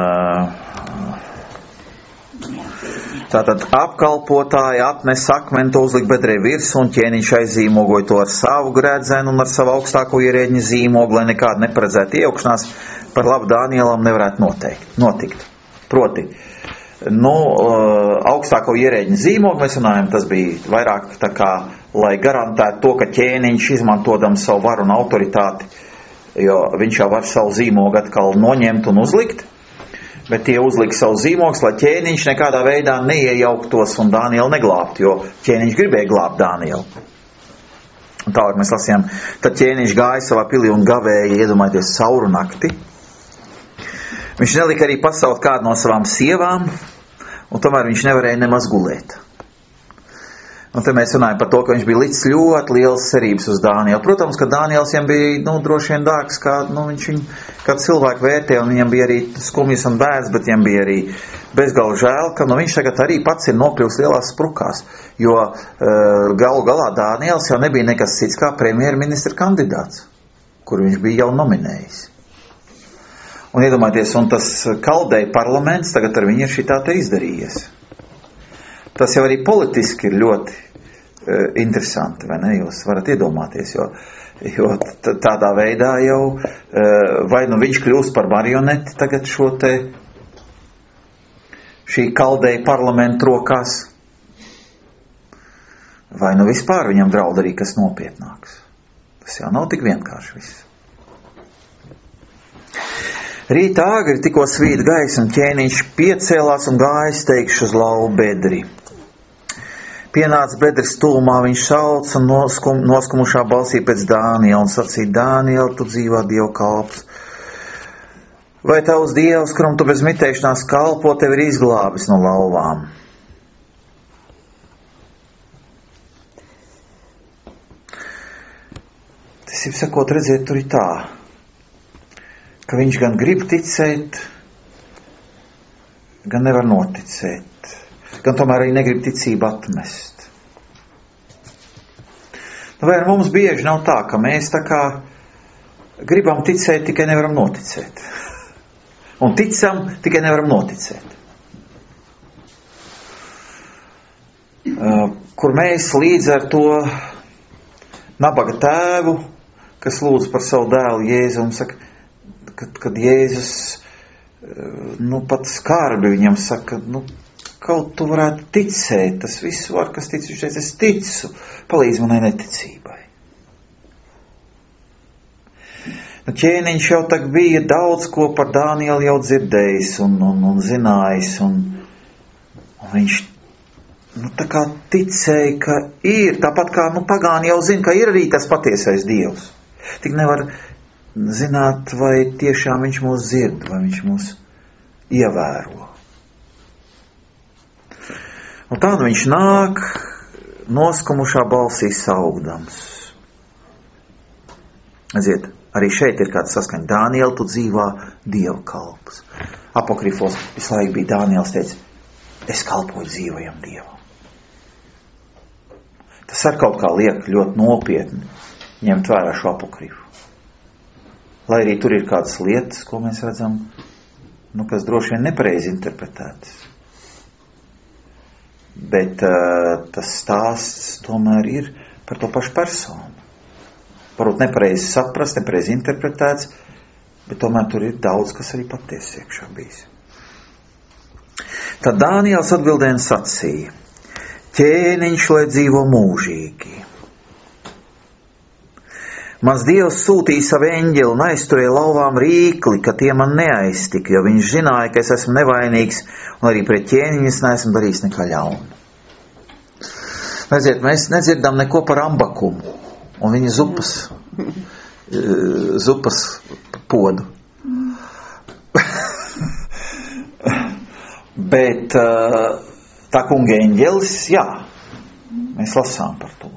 tātad apkalpotāji atnes akmeni, to uzlika bedrē virs, un ķēniņš aizīmogoja to ar savu gredzenu un ar savu augstāko ierēģņu zīmogu, lai nekāda neparedzēta iejaukšanās par labu Dānielam nevarētu noteikt, notikt. Proti, nu, augstāko ierēģņu zīmogu, mēs runājam, tas bija vairāk tā kā, lai garantētu to, ka ķēniņš izmantodam savu varu un autoritāti, jo viņš jau var savu zīmogu atkal noņemt un uzlikt, bet tie uzlika savu zīmogus, lai ķēniņš nekādā veidā neiejauktos un Dānielu neglābt, jo ķēniņš gribēja glābt Dānielu. Un tālāk mēs lasījām, tad ķēniņš gāja savā pilī un gavēja, iedomājieties, sauru nakti. Viņš nelika arī pasaukt kādu no savām sievām, un tomēr viņš nevarēja nemaz gulēt. Un te mēs runājam par to, ka viņš bija līdz ļoti liels cerības uz Dānielu. Protams, ka Dāniels viņam bija, nu, droši vien dārgs, kā, nu, viņš viņu kā cilvēku vērtē, un viņam bija arī skumjas un bēdas, bet viņam bija arī bezgalu žēl, ka, nu, viņš tagad arī pats ir nokļūst lielās sprukās, jo uh, galu galā Dāniels jau nebija nekas cits kā premjerministra kandidāts, kur viņš bija jau nominējis. Un iedomājieties, un tas Kaldeja parlaments tagad ar viņu ir šitā te izdarījies. Tas jau arī politiski ir ļoti e, interesanti, vai ne? Jūs varat iedomāties, jo, jo t- tādā veidā jau e, vai nu viņš kļūst par marioneti tagad šo te šī Kaldeja parlamentu rokās, vai nu vispār viņam draud arī kas nopietnāks. Tas jau nav tik vienkārši viss. Rīta āgri tikko svīt gaisa un ķēniņš piecēlās un gāja steigšu uz lauvu bedri. Pienāca bedres tūmā, viņš sauc un noskum, noskumušā balsī pēc Dāniela un sacīja: Dāniela, tu dzīvā Dievu kalps. Vai tavs Dievs, kuram tu bez mitēšanās kalpo, tevi ir izglābis no lauvām? Tas ir sakot, redziet, tur ir tā, ka viņš gan grib ticēt, gan nevar noticēt. Gan tomēr arī negrib ticību atmest. Nu, vai ar mums bieži nav tā, ka mēs tā kā gribam ticēt, tikai nevaram noticēt. Un ticam, tikai nevaram noticēt. Uh, kur mēs līdz ar to nabaga tēvu, kas lūdz par savu dēlu Jēzu, un saka, kad, kad Jēzus, uh, nu pat skarbi viņam saka, nu, kaut tu varētu ticēt, tas viss var, kas tic, viņš teica, es ticu, palīdz manai neticībai. Nu, ķēniņš jau tak bija daudz ko par Dānielu jau dzirdējis un, un, un zinājis, un, un viņš, nu, tā kā ticēja, ka ir, tāpat kā, nu, pagāni jau zina, ka ir arī tas patiesais Dievs. Tik nevar zināt, vai tiešām viņš mūs dzird, vai viņš mūs ievēro. Un tā nu viņš nāk, noskumušā balsī saugdams. Ziet, arī šeit ir kāds saskaņa. Dāniela, tu dzīvā Dieva kalps. Apokrifos visu laiku bija Dāniels teica, es kalpoju dzīvajam Dievam. Tas ar kaut kā liek ļoti nopietni ņemt vērā šo apokrifu. Lai arī tur ir kādas lietas, ko mēs redzam, nu, kas droši vien nepareizi interpretētas. bet uh, tas stāsts tomēr ir par to pašu personu. Varbūt nepareizi saprast, nepareizi interpretēts, bet tomēr tur ir daudz, kas arī patiesi iekšā bijis. Tad Dāniels atbildēja un sacīja: ķēniņš, lai dzīvo mūžīgi. Mans Dievs sūtīja savu eņģeli un aizturēja lauvām rīkli, ka tie man neaiztika, jo viņš zināja, ka es esmu nevainīgs un arī pret ķēniņu es neesmu darījis nekā ļaunu. Redziet, mēs nedzirdam neko par ambakumu un viņa zupas, zupas podu. Bet tā kunga eņģelis, jā, mēs lasām par to.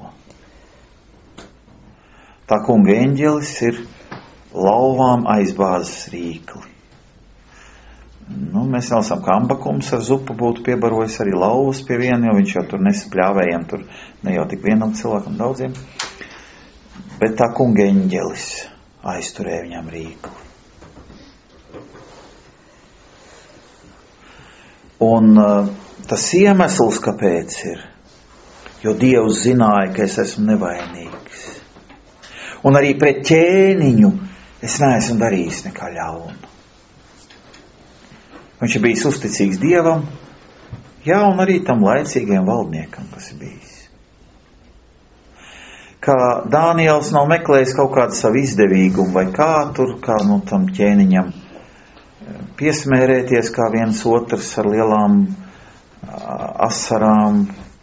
Tā kunga eņģelis ir lauvām aizbāzes rīkli. Nu, mēs nelasām, ka ambakums ar zupu būtu piebarojis arī lauvas pie viena, jo viņš jau tur nesapļāvējiem, tur ne jau tik vienam cilvēkam daudziem. Bet tā kunga eņģelis aizturēja viņam rīkli. Un uh, tas iemesls, kāpēc ir, jo Dievs zināja, ka es esmu nevainīgs. Un arī pret ķēniņu es neesmu darījis nekā ļaunu. Viņš ir bijis uzticīgs Dievam, jā, un arī tam laicīgajam valdniekam, kas ir bijis. Kā Dāniels nav meklējis kaut kādu savu izdevīgumu vai kā tur, kā nu tam ķēniņam piesmērēties kā viens otrs ar lielām asarām.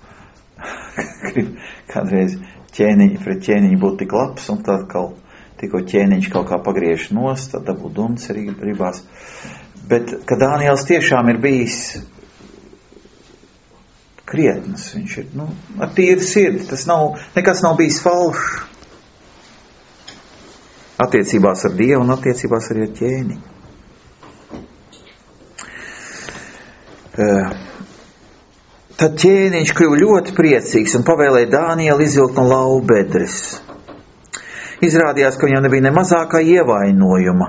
Kādreiz ķēniņi pret ķēniņu būtu tik labs, un tad kaut, tikko ķēniņš kaut kā pagriež nost, tad dabū duns ribās. Bet, ka Dāniels tiešām ir bijis krietnes, viņš ir, nu, ar tīru sirdi, tas nav, nekas nav bijis falšs. Attiecībās ar Dievu un attiecībās arī ar ķēniņu. Tad ķēniņš kļuva ļoti priecīgs un pavēlēja Dānielu izvilkt no lauva bedres. Izrādījās, ka viņam nebija ne mazākā ievainojuma.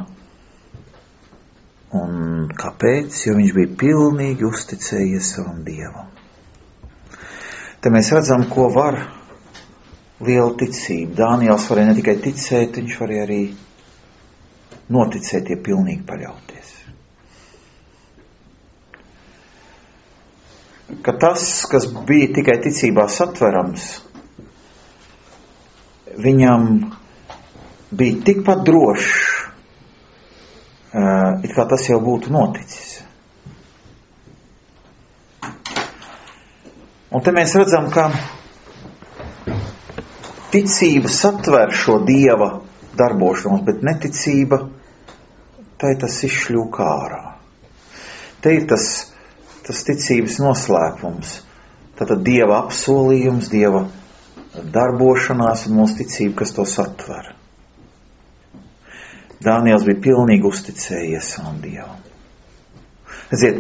Un kāpēc? Jo viņš bija pilnīgi uzticējies savam Dievam. Te mēs redzam, ko var liela ticība. Dāniels varēja ne tikai ticēt, viņš varēja arī noticēt, ja pilnīgi paļauties. Ka tas, kas bija tikai ticībā satverams, viņam bija tikpat drošs, uh, it kā tas jau būtu noticis. Un te mēs redzam, ka ticība satver šo Dieva darbošanos, bet neticība, tai tas izšļūk ārā. Te ir tas Tas ticības noslēpums, tātad Dieva apsolījums, Dieva darbošanās un mūsu ticība, kas to satver. Dāniels bija pilnīgi uzticējies savam Dievam. Redziet,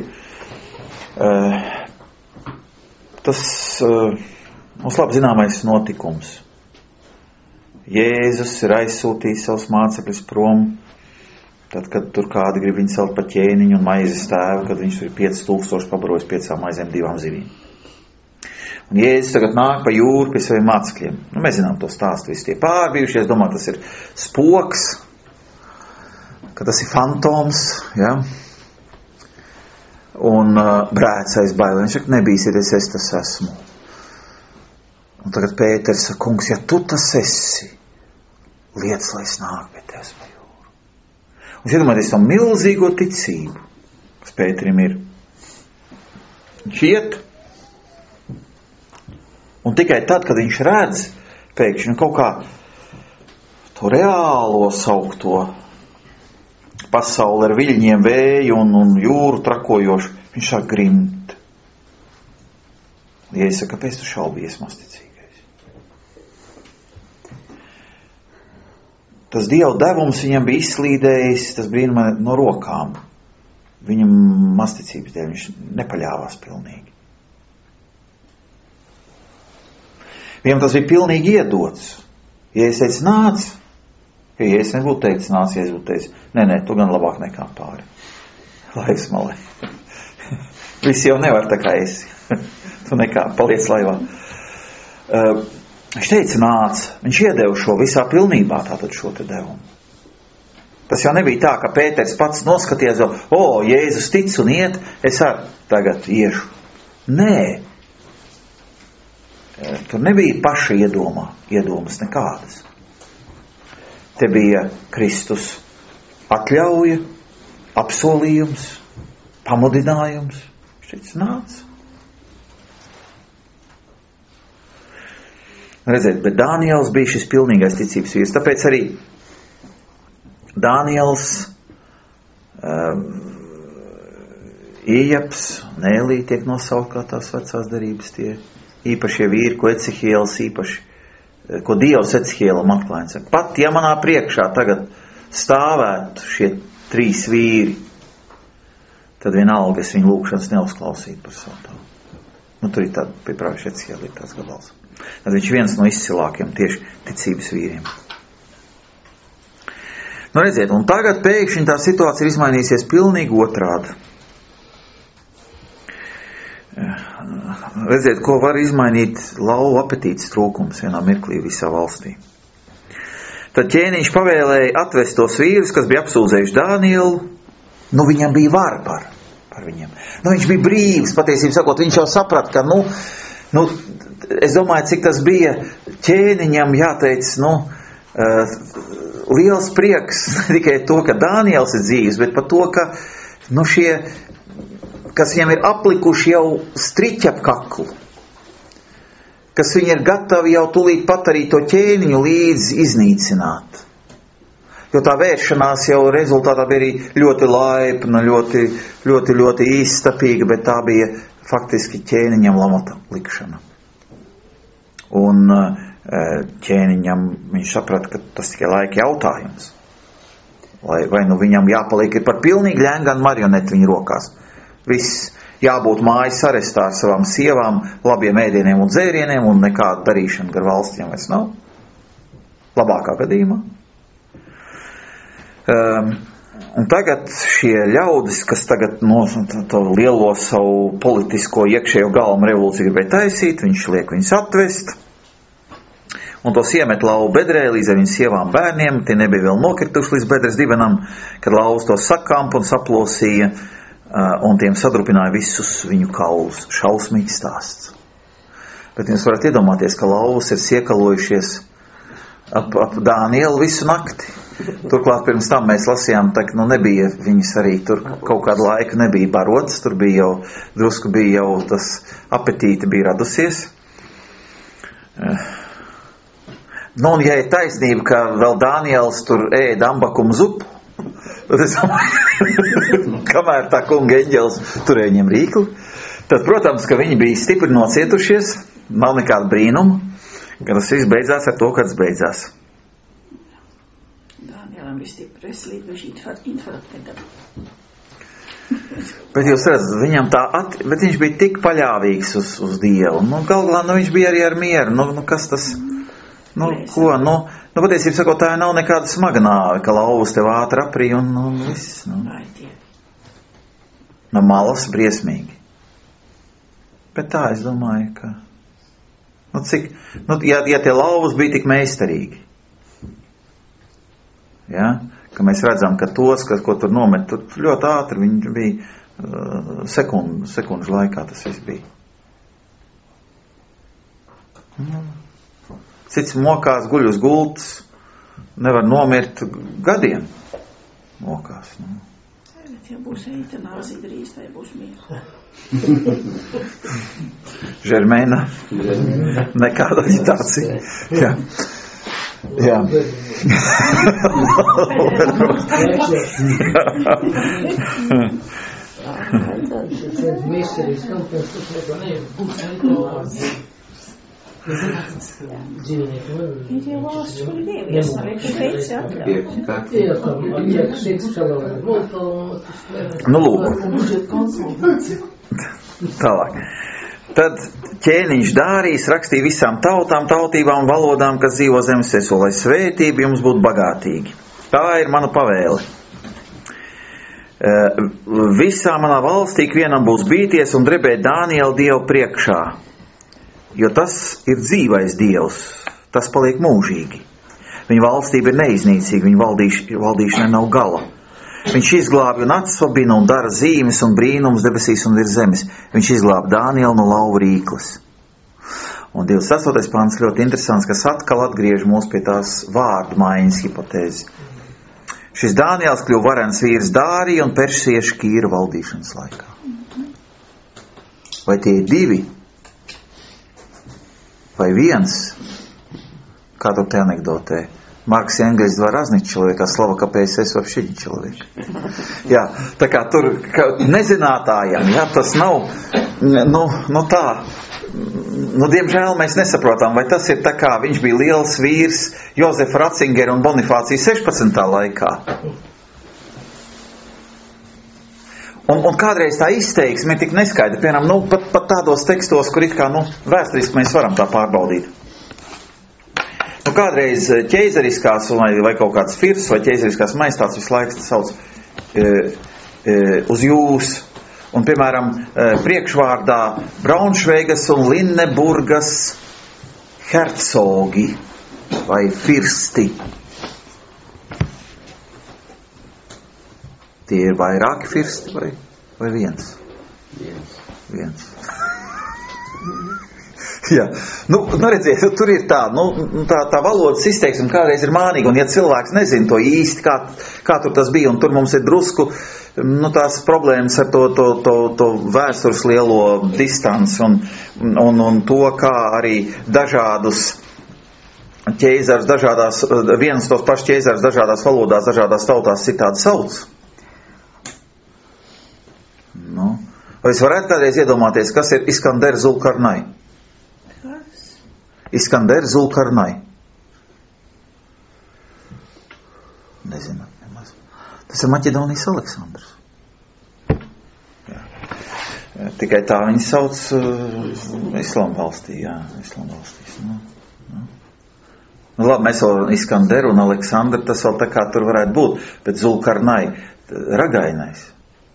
tas mums labi zināmais notikums. Jēzus ir aizsūtījis savus mācekļus prom, tad, kad tur kādi grib viņu celt pa ķēniņu un maizes tēvu, kad viņš tur ir pieci tūkstoši pabarojis piecām maizēm divām zivīm. Un Jēzus tagad nāk pa jūru pie saviem mācekļiem. Nu, mēs zinām to stāstu, visi tie pārbijušies, domā, tas ir spoks, ka tas ir fantoms, ja? Un uh, brēc aiz bailēm. Viņš saka, nebīsieties, es tas esmu. Un tagad Pēters saka, kungs, ja tu tas esi, liec, lai es nāk pie tevis pa jūru. Un iedomājieties to milzīgo ticību, kas Pēterim ir. Viņš iet, un tikai tad, kad viņš redz, pēkšņi kaut kā to reālo saukto pasauli ar viļņiem, vēju un, un jūru trakojošu, viņš sāk grimt. Ja es saku, kāpēc tu šaubies masticīgais? Tas Dieva devums viņam bija izslīdējis, tas brīnumā no rokām. Viņam masticības dēļ, viņš nepaļāvās pilnīgi. Viņam tas bija pilnīgi iedots. Ja es teicu, nāc, ja es nebūtu teicis, nāc, ja es būtu teicis, nē, nē, tu gan labāk nekā pāri. Laiks malē. Visi jau nevar tā kā esi. Tu nekā, paliec laivā. Uh, viņš teica, nāc, viņš iedeva šo visā pilnībā, tātad šo te devumu. Tas jau nebija tā, ka Pēters pats noskaties, o, Jēzus tic un iet, es ar tagad iešu. Nē. Tur nebija paša iedomā, iedomas nekādas. Te bija Kristus atļauja, apsolījums, pamudinājums. Šķiet, nāc. Redziet, bet Dāniels bija šis pilnīgais ticības vīrs. Tāpēc arī Dāniels, um, Iejaps, Nēlī tiek nosaukt kā tās vecās darības tie īpašie vīri, ko Ecihielis īpaši, ko Dievs Ecihielam atklāja. Pat, ja manā priekšā tagad stāvētu šie trīs vīri, tad vienalga es viņu lūkšanas neuzklausītu par savu tavu. Nu, tur ir tāda, pieprāviši Ecihieli ir tāds gabals. Tad viņš viens no izcilākiem tieši ticības vīriem. Nu, redziet, un tagad pēkšņi tā situācija ir izmainīsies pilnīgi otrādi. Redziet, ko var izmainīt lauva apetītes trūkums vienā mirklī visā valstī. Tad ķēniņš pavēlēja atvest tos vīrus, kas bija apsūdzējuši Dānielu. Nu, viņam bija vara par, par viņiem. Nu, viņš bija brīvs, patiesībā sakot, viņš jau saprat, ka, nu, nu, es domāju, cik tas bija ķēniņam jāteic, nu, uh, liels prieks tikai to, ka Dāniels ir dzīves, bet par to, ka, nu, šie, kas viņam ir aplikuši jau striķi ap kaklu, kas viņi ir gatavi jau tūlīt pat arī to ķēniņu līdzi iznīcināt. Jo tā vēršanās jau rezultātā bija arī ļoti laipna, ļoti, ļoti, ļoti īstapīga, bet tā bija faktiski ķēniņam lamata likšana. Un ķēniņam viņš saprata, ka tas tikai laika jautājums. Vai, vai nu viņam jāpaliek ir par pilnīgi ļēnganu marioneti viņa rokās. Viss jābūt mājas arestā ar savām sievām, labiem ēdieniem un dzērieniem un nekāda darīšana gar valstiem vairs nav. Labākā gadījumā. Um, un tagad šie ļaudis, kas tagad no to lielo savu politisko iekšējo galmu revolūciju gribēja taisīt, viņš liek viņus atvest, un tos iemet lauvu bedrē līdz ar viņu sievām bērniem. Tie nebija vēl nokrituši līdz bedres dibenam, kad lauvas tos sakampa un saplosīja, uh, un tiem sadrupināja visus viņu kaulus. Šausmīgs stāsts. Bet jūs varat iedomāties, ka lauvas ir siekalojušies ap, ap Dānielu visu nakti. Turklāt pirms tam mēs lasījām, tā, nu nebija viņas arī tur kaut kādu laiku nebija barotas, tur bija jau, drusku bija jau tas apetīte bija radusies. Nu, un ja ir taisnība, ka vēl Dāniels tur ēda ambakumu zupu, tad es domāju, kamēr tā kunga eņģelis turēja viņiem rīkli, tad, protams, ka viņi bija stipri nocietušies, nav nekāda brīnuma, ka tas viss beidzās ar to, kad tas beidzās.
Dānielam bija stipri veselība, viņš infarktē.
Bet jūs redzat, viņam tā, at... bet viņš bija tik paļāvīgs uz, uz Dievu. Nu, galvā, nu, viņš bija arī ar mieru. Nu, nu kas tas, nu, ko, nu, nu, patiesībā sakot, tā nav nekāda smaga nāve, ka lauvas tev ātri aprī un, nu, viss, nu. No malas briesmīgi. Bet tā, es domāju, ka, nu, cik, nu, ja, ja tie lauvas bija tik meistarīgi, ja, ka mēs redzam, ka tos, kas, ko tur nomet, tur ļoti ātri viņi bija uh, sekundu, sekundžu laikā tas viss bija. Mm. Cits mokās, guļ uz gultas, nevar nomirt gadiem. Mokās. Nu.
Bet ja būs eitanāzija drīz, tai būs mīra.
Žermēna. Nekāda aģitācija. Jā. Jā.
Ir jau valsts, kur dievies, nav ir teici
Nu, lūk. Tālāk. Tad ķēniņš Dārijas rakstīja visām tautām, tautībām, valodām, kas dzīvo zemes virsū, lai svētība jums būtu bagātīgi. Tā ir mana pavēle. Visā manā valstī ikvienam būs bīties un drebēt Dāniela Dievu priekšā, jo tas ir dzīvais Dievs, tas paliek mūžīgi. Viņa valstība ir neiznīcīga, viņa valdīš, valdīšanai nav gala. Viņš izglābi un atsvabina un dara zīmes un brīnums debesīs un virs zemes. Viņš izglābi Dānielu no lauva rīkles. Un divdesmit astotais pāns ļoti interesants, kas atkal atgriež mūs pie tās vārdu maiņas hipotēzi. Šis Dāniels kļuva varens vīrs Dārija un persiešu Kīra valdīšanas laikā. Vai tie ir divi? Vai viens? Kā tur te anekdotē? Маркс и Энгельс два разных человека, а слово ка пэ эс эс вообще не человек. Jā, tā kā tur ka nezinātājam, jā, tas nav, nu, nu tā, nu, diemžēl mēs nesaprotam, vai tas ir tā kā viņš bija liels vīrs Jozefa Ratzingera un Bonifācija sešpadsmitā laikā. Un, un kādreiz tā izteiksme ir tik neskaidra, piemēram, nu, pat, pat tādos tekstos, kur it kā, nu, vēsturiski mēs varam tā pārbaudīt. Nu, kādreiz ķeizariskās vai, vai kaut kāds firs vai ķeizariskās maistāts visu laiku sauc e, e, uz jūs. Un, piemēram, e, priekšvārdā Braunšveigas un Linneburgas hercogi vai firsti. Tie ir vairāki firsti vai, vai viens? Viens. Viens. Jā, nu, nu redziet, tur ir tā, nu, tā, tā valodas izteiksme kādreiz ir mānīga, un ja cilvēks nezina to īsti, kā, kā tur tas bija, un tur mums ir drusku, nu, tās problēmas ar to, to, to, to vēstures lielo distanci, un, un, un to, kā arī dažādus ķeizars, dažādās, viens tos pašs ķeizars dažādās valodās, dažādās tautās citādi sauc. Nu, vai es varētu kādreiz iedomāties, kas ir Iskander Zulkarnai? Iskander Zulkarnai. Nezinu. Tas ir Maķedonijas Aleksandrs. Jā. Tikai tā viņi sauc uh, Islāma valstī. Jā, Islāma valstīs. Nu, nu. Nu, labi, mēs vēl Iskanderu un Aleksandru, tas vēl tā kā tur varētu būt, bet Zulkarnai, ragainais.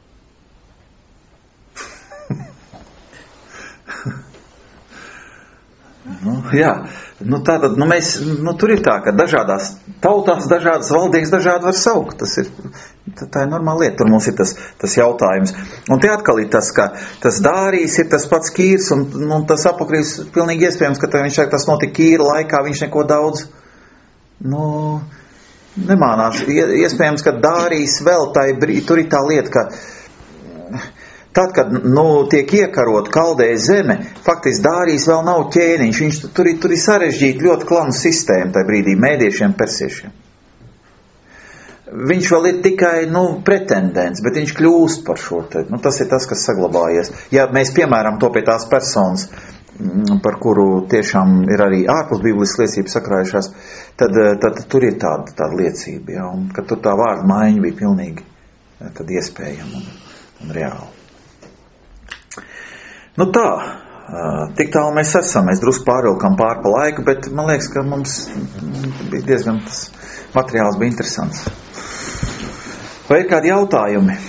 Nu, jā, nu tātad, nu mēs, nu tur ir tā, ka dažādās tautās, dažādas valdības dažādi var saukt. Tas ir, tā ir normāla lieta, tur mums ir tas, tas jautājums. Un te atkal ir tas, ka tas Dārijs ir tas pats Kīrs, un, un tas apokrīvs pilnīgi iespējams, ka viņš saka, tas notika Kīra laikā, viņš neko daudz, nu, nemānās. Iespējams, ka Dārijs vēl tā ir, tur ir tā lieta, ka tad, kad, nu, tiek iekarot Kaldēja zeme, faktiski Dārijs vēl nav ķēniņš, viņš tur ir, tur ir sarežģīta ļoti klanu sistēma tajā brīdī, mēdiešiem, persiešiem. Viņš vēl ir tikai, nu, pretendents, bet viņš kļūst par šo te, nu, tas ir tas, kas saglabājies. Ja mēs piemēram to pie tās personas, par kuru tiešām ir arī ārpus Bībeles liecības sakrājušās, tad, tad tur ir tāda, tāda liecība, jā, un kad tur tā vārda maiņa bija pilnīgi tad iespējama un, un reāla. Nu tā, tik tālu mēs esam, mēs drusku pārvilkam pār pa laiku, bet man liekas, ka mums bija diezgan tas materiāls bija interesants. Vai ir kādi jautājumi?